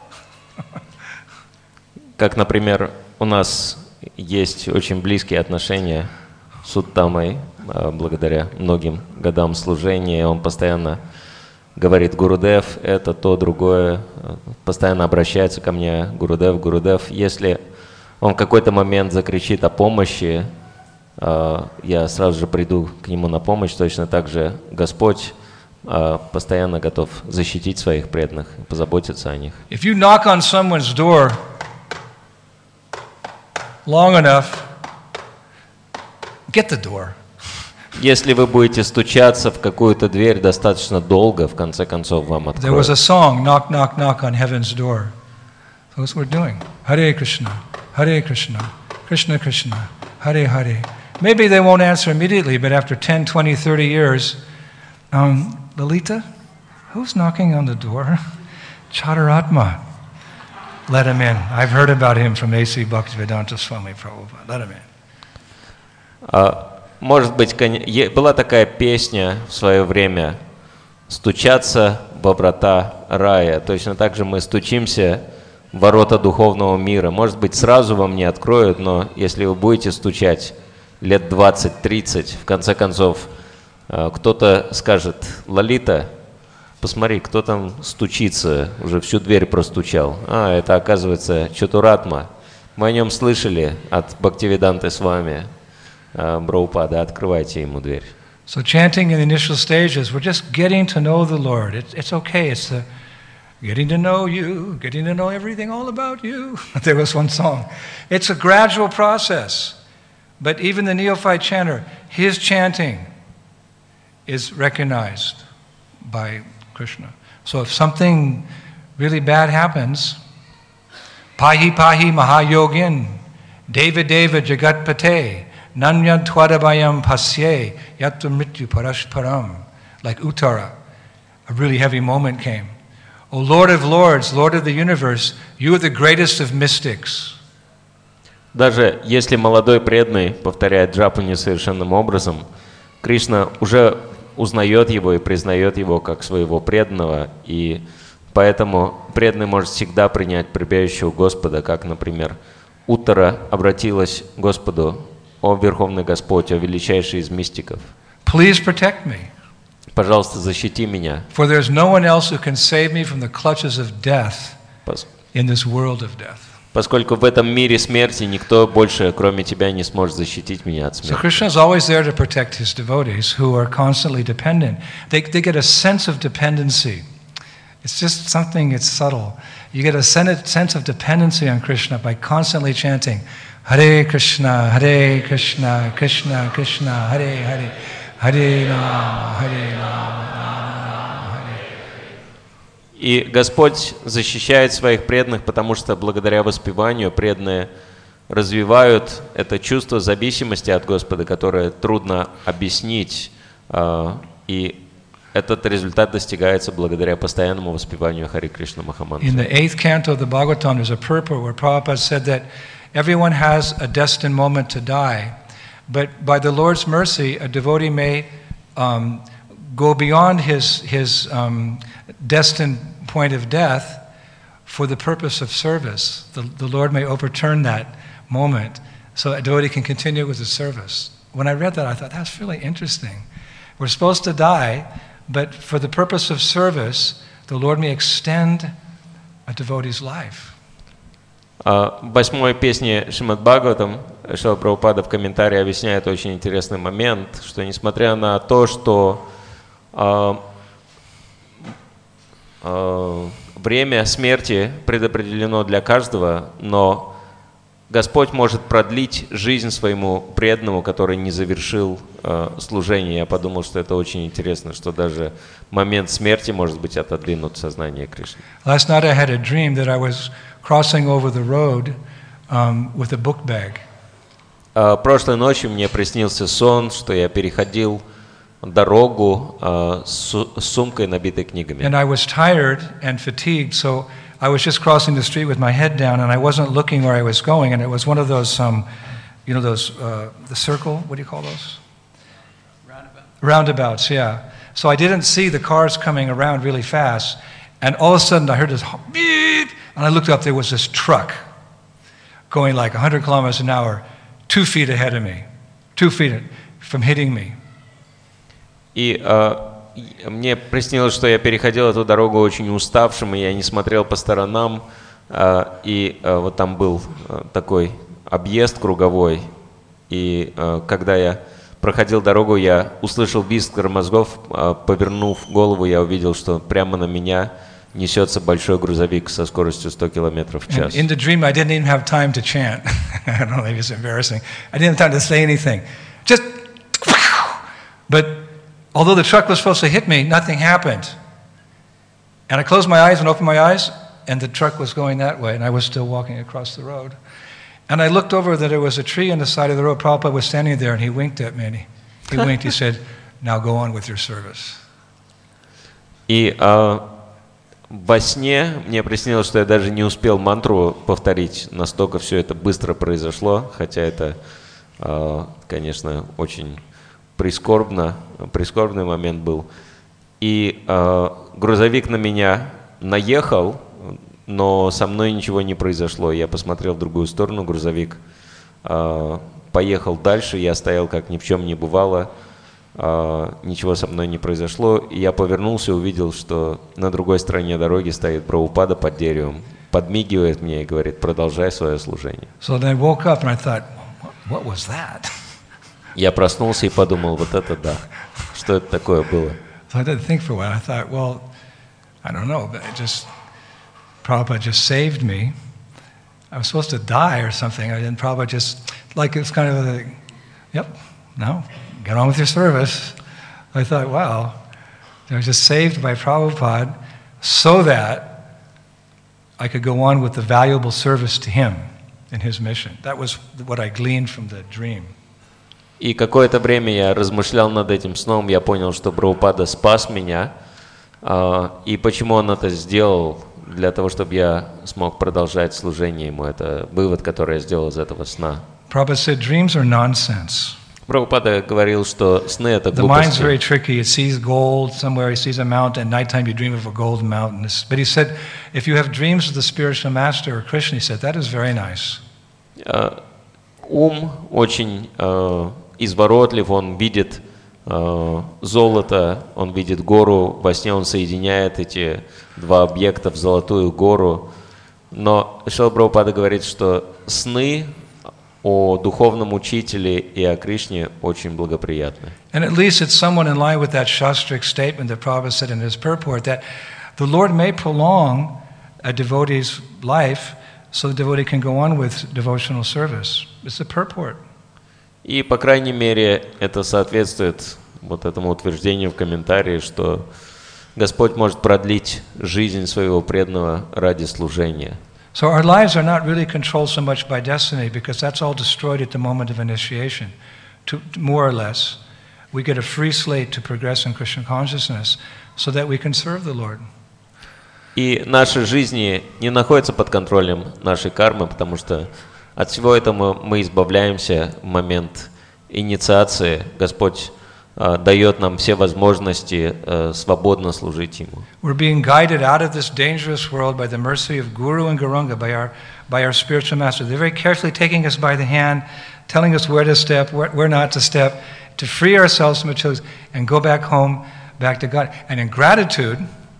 B: Как, например, у нас есть очень близкие отношения с Уттамой, благодаря многим годам служения. Он постоянно говорит: Гурудев, это то, другое. Постоянно обращается ко мне: Гурудев, Гурудев. Если он в какой-то момент закричит о помощи, я сразу же приду к нему на помощь. Точно так же Господь постоянно готов защитить своих преданных, позаботиться о них.
A: If you knock on someone's door long enough, get the door.
B: Если вы будете стучаться в какую-то дверь достаточно долго, в конце концов вам
A: There was
B: откроют.
A: a song, knock, knock, knock on heaven's door. So that's what we're doing. Hare Krishna, Hare Krishna, Krishna Krishna, Hare Hare. Maybe they won't answer immediately, but after ten, twenty, thirty years, um, Lalita, who's knocking on the door? Chadaratma. Let him in. I've heard about him from A C Bhaktivedanta Swami Prabhupada. Let him in.
B: А, может быть, кон- е- была такая песня в свое время «Стучаться во врата рая». Точно так же мы стучимся в ворота духовного мира. Может быть, сразу вам не откроют, но если вы будете стучать лет двадцать-тридцать, в конце концов, а, кто-то скажет: «Лалита, посмотри, кто там стучится, уже всю дверь простучал». А, это, оказывается, Чатуратма. Мы о нем слышали от Бхактивиданты Свами Прабхупада. Открывайте ему дверь.
A: So chanting in the initial stages, we're just getting to know the Lord. It's, it's okay. It's the getting to know you, getting to know everything all about you. There was one song. It's a gradual process. But even the neophyte chanter, his chanting is recognized by Krishna. So if something really bad happens, Pahi Pahi Mahayogin, Deva Deva Jagatpate, Nanyad Twadabayam Pasye, Yatra Mrityu Parashparam, like Uttara, a really heavy moment came. O Lord of Lords, Lord of the universe, you are the greatest of mystics.
B: Даже если молодой преданный повторяет джапу несовершенным образом, Кришна уже узнает его и признает его как своего преданного, и поэтому преданный может всегда принять прибежище у Господа, как, например, Уттара обратилась к Господу: «О Верховный Господь, о величайший из мистиков,
A: Please protect me,
B: пожалуйста, защити меня,
A: for there's no one else who can save me from the clutches of death
B: пос-
A: in this world of death».
B: поскольку в этом мире смерти никто больше, кроме тебя, не сможет защитить меня от
A: So
B: смерти».
A: Krishna is always there to protect his devotees who are constantly dependent. They, they get a sense of dependency. It's just something, it's subtle. You get a sen- sense of dependency on Krishna by constantly chanting Hare Krishna, Hare Krishna, Krishna Krishna, Hare Hare, Hare Rama, Hare Rama, Hare.
B: И Господь защищает своих преданных, потому что благодаря воспеванию преданные развивают это чувство зависимости от Господа, которое трудно объяснить, а, и этот результат достигается благодаря постоянному воспеванию Хари Кришна Махамантры.
A: In the eighth canto of the Bhagavatam, there's a purport where Prabhupada said that everyone has a destined moment to die, but by the Lord's mercy, a devotee may um, go beyond his, his um, destined point of death for the purpose of service. The, the Lord may overturn that moment so a devotee can continue with the service. When I read that, I thought, that's really interesting. We're supposed to die, but for the purpose of service, the Lord may extend a devotee's life.
B: В восьмой песне Шримад Бхагаватам Шрила Прабхупада в комментарии объясняет очень интересный момент, что несмотря на то, что а, а, время смерти предопределено для каждого, но Господь может продлить жизнь своему преданному, который не завершил э, служение. Я подумал, что это очень интересно, что даже момент смерти может быть отодвинут в сознание Кришны.
A: Last night I had a dream that I was crossing over the road um, with a book bag.
B: А, прошлой ночью мне приснился сон, что я переходил дорогу э, с, с сумкой, набитой книгами.
A: And I was tired and fatigued, so I was just crossing the street with my head down, and I wasn't looking where I was going, and it was one of those, um, you know, those, uh, the circle, what do you call those? Roundabouts. Roundabouts, yeah. So I didn't see the cars coming around really fast, and all of a sudden I heard this beep, and I looked up, there was this truck going like one hundred kilometers an hour, two feet ahead of me, two feet from hitting me.
B: И э, мне приснилось, что я переходил эту дорогу очень уставшим, и я не смотрел по сторонам, э, и э, вот там был э, такой объезд круговой, и э, когда я проходил дорогу, я услышал визг тормозов, э, повернув голову, я увидел, что прямо на меня несется большой грузовик со скоростью сто километров в час.
A: In the dream, I didn't even have time to chant. I don't know, maybe it's embarrassing. I didn't have time to say anything. Just, but although the truck was supposed to hit me, nothing happened. And I closed my eyes and opened my eyes, and the truck was going that way, and I was still walking across the road. And I looked over that there was a tree on the side of the road. Prabhupada was standing there, and he winked at me. And he, he winked. He said, "Now go on with your service."
B: И э, во сне мне приснилось, что я даже не успел мантру повторить, настолько все это быстро произошло, хотя это, э, конечно, очень прискорбно, прискорбный момент был. И э, грузовик на меня наехал, но со мной ничего не произошло. Я посмотрел в другую сторону, грузовик э, поехал дальше, я стоял как ни в чем не бывало, э, ничего со мной не произошло. И я повернулся и увидел, что на другой стороне дороги стоит Прабхупада под деревом, подмигивает мне и говорит: продолжай свое служение.
A: So then I woke up and I thought, what was that?
B: Я проснулся и подумал: вот это да, что это такое было?
A: So I didn't think for a while. I thought, well, I don't know, but it just, Prabhupada just saved me. I was supposed to die or something. I didn't, Prabhupada just, like it's kind of a, yep, no, get on with your service. I thought, wow, I was just saved by Prabhupada so that I could go on with the valuable service to him in his mission. That was what I gleaned from the dream.
B: И какое-то время я размышлял над этим сном, я понял, что Прабхупада спас меня, и почему он это сделал, для того, чтобы я смог продолжать служение ему. Это вывод, который я сделал из этого сна.
A: Prabhupada said, dreams are nonsense.
B: Прабхупада говорил, что сны — это
A: The mind's very
B: глупости.
A: tricky. It sees gold somewhere, it sees a mountain. At nighttime you dream of a gold mountain. But he said, if you have dreams of the spiritual master or Krishna, he said, that is very nice.
B: Ум очень э, изворотлив, он видит э, золото, он видит гору, во сне он соединяет эти два объекта в золотую гору. Но Шрила Прабхупада говорит, что сны о духовном учителе и о Кришне очень благоприятны.
A: And at least it's somewhat in line with that Shastric statement that Prabhupada said in his purport, that the Lord may prolong a devotee's life so the devotee can go on with devotional service. It's the purport.
B: И, по крайней мере, это соответствует вот этому утверждению в комментарии, что Господь может продлить жизнь своего преданного ради служения.
A: So our lives are not really controlled so much by destiny, because that's all destroyed at the moment of initiation, to, more or less. We get a free slate to progress in Krishna consciousness so that we can serve the Lord.
B: И наши жизни не находятся под контролем нашей кармы, потому что от всего этого мы избавляемся в момент инициации. Господь э, дает нам все возможности э, свободно служить Ему.
A: We're being guided out of this dangerous world by the mercy of Guru and Gauranga, by our, by our spiritual master. They're very carefully taking us by the hand, telling us where to step, where, where not to step, to free ourselves from the and go back home, back to God. And in gratitude,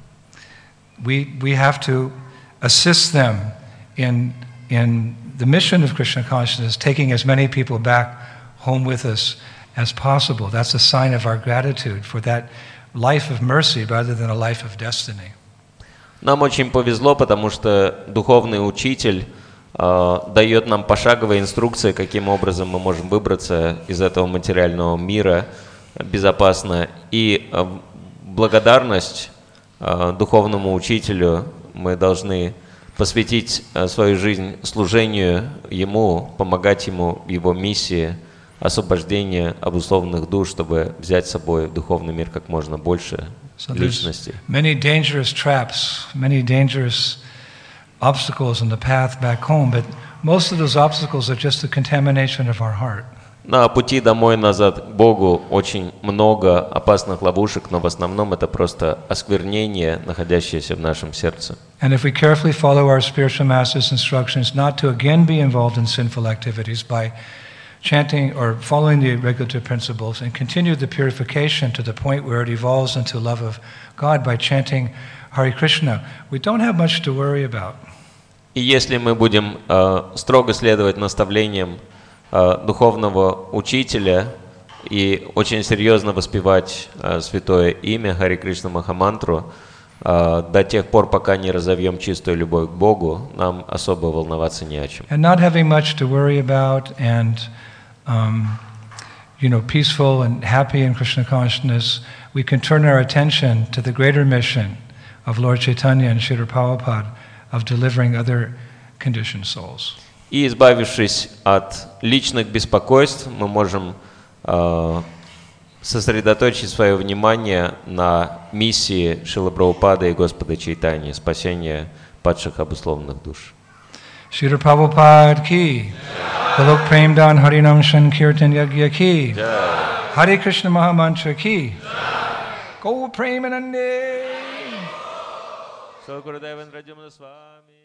A: we, we have to assist them in, in the mission of Krishna consciousness, taking as many people back home with us as possible. That's a sign of our gratitude for that life of mercy rather than a life of destiny.
B: Нам очень повезло, потому что духовный учитель э, дает нам пошаговые инструкции, каким образом мы можем выбраться из этого материального мира безопасно. И э, благодарность э, духовному учителю мы должны посвятить свою жизнь служению Ему, помогать Ему в Его миссии, освобождение обусловленных душ, чтобы взять с собой в духовный мир как можно больше
A: So there's
B: личностей.
A: many dangerous traps, many dangerous obstacles in the path back home, but most of those obstacles are just the contamination of our heart.
B: На пути домой назад к Богу очень много опасных ловушек, но в основном это просто осквернение, находящееся в нашем сердце.
A: And if we carefully follow our spiritual master's instructions not to again be involved in sinful activities by chanting or following the regulative principles and continue the purification to the point where it evolves into love of God by chanting Hare Krishna, we don't have much to worry about.
B: И если мы будем э, строго следовать наставлениям э, духовного учителя и очень серьезно воспевать э, святое имя Харе Кришна Махамантру, э, до тех пор, пока не разовьем чистую любовь к Богу, нам особо волноваться не о чем.
A: And not having much to worry about and um, you know, peaceful and happy in Krishna consciousness, we can turn our attention to the greater mission of Lord Chaitanya and Srila Prabhupada of delivering other conditioned souls.
B: И избавившись от личных беспокойств, мы можем э, сосредоточить свое внимание на миссии Шрилы Прабхупады и Господа Чайтаньи, спасения падших обусловленных душ.
A: Srila Prabhupada ki, Golok Premdan Harinam Sankirtan Yagya ki, Hare Krishna Mahamantra ki, Go Premanande.
B: Садгурудевен Радимна с вами.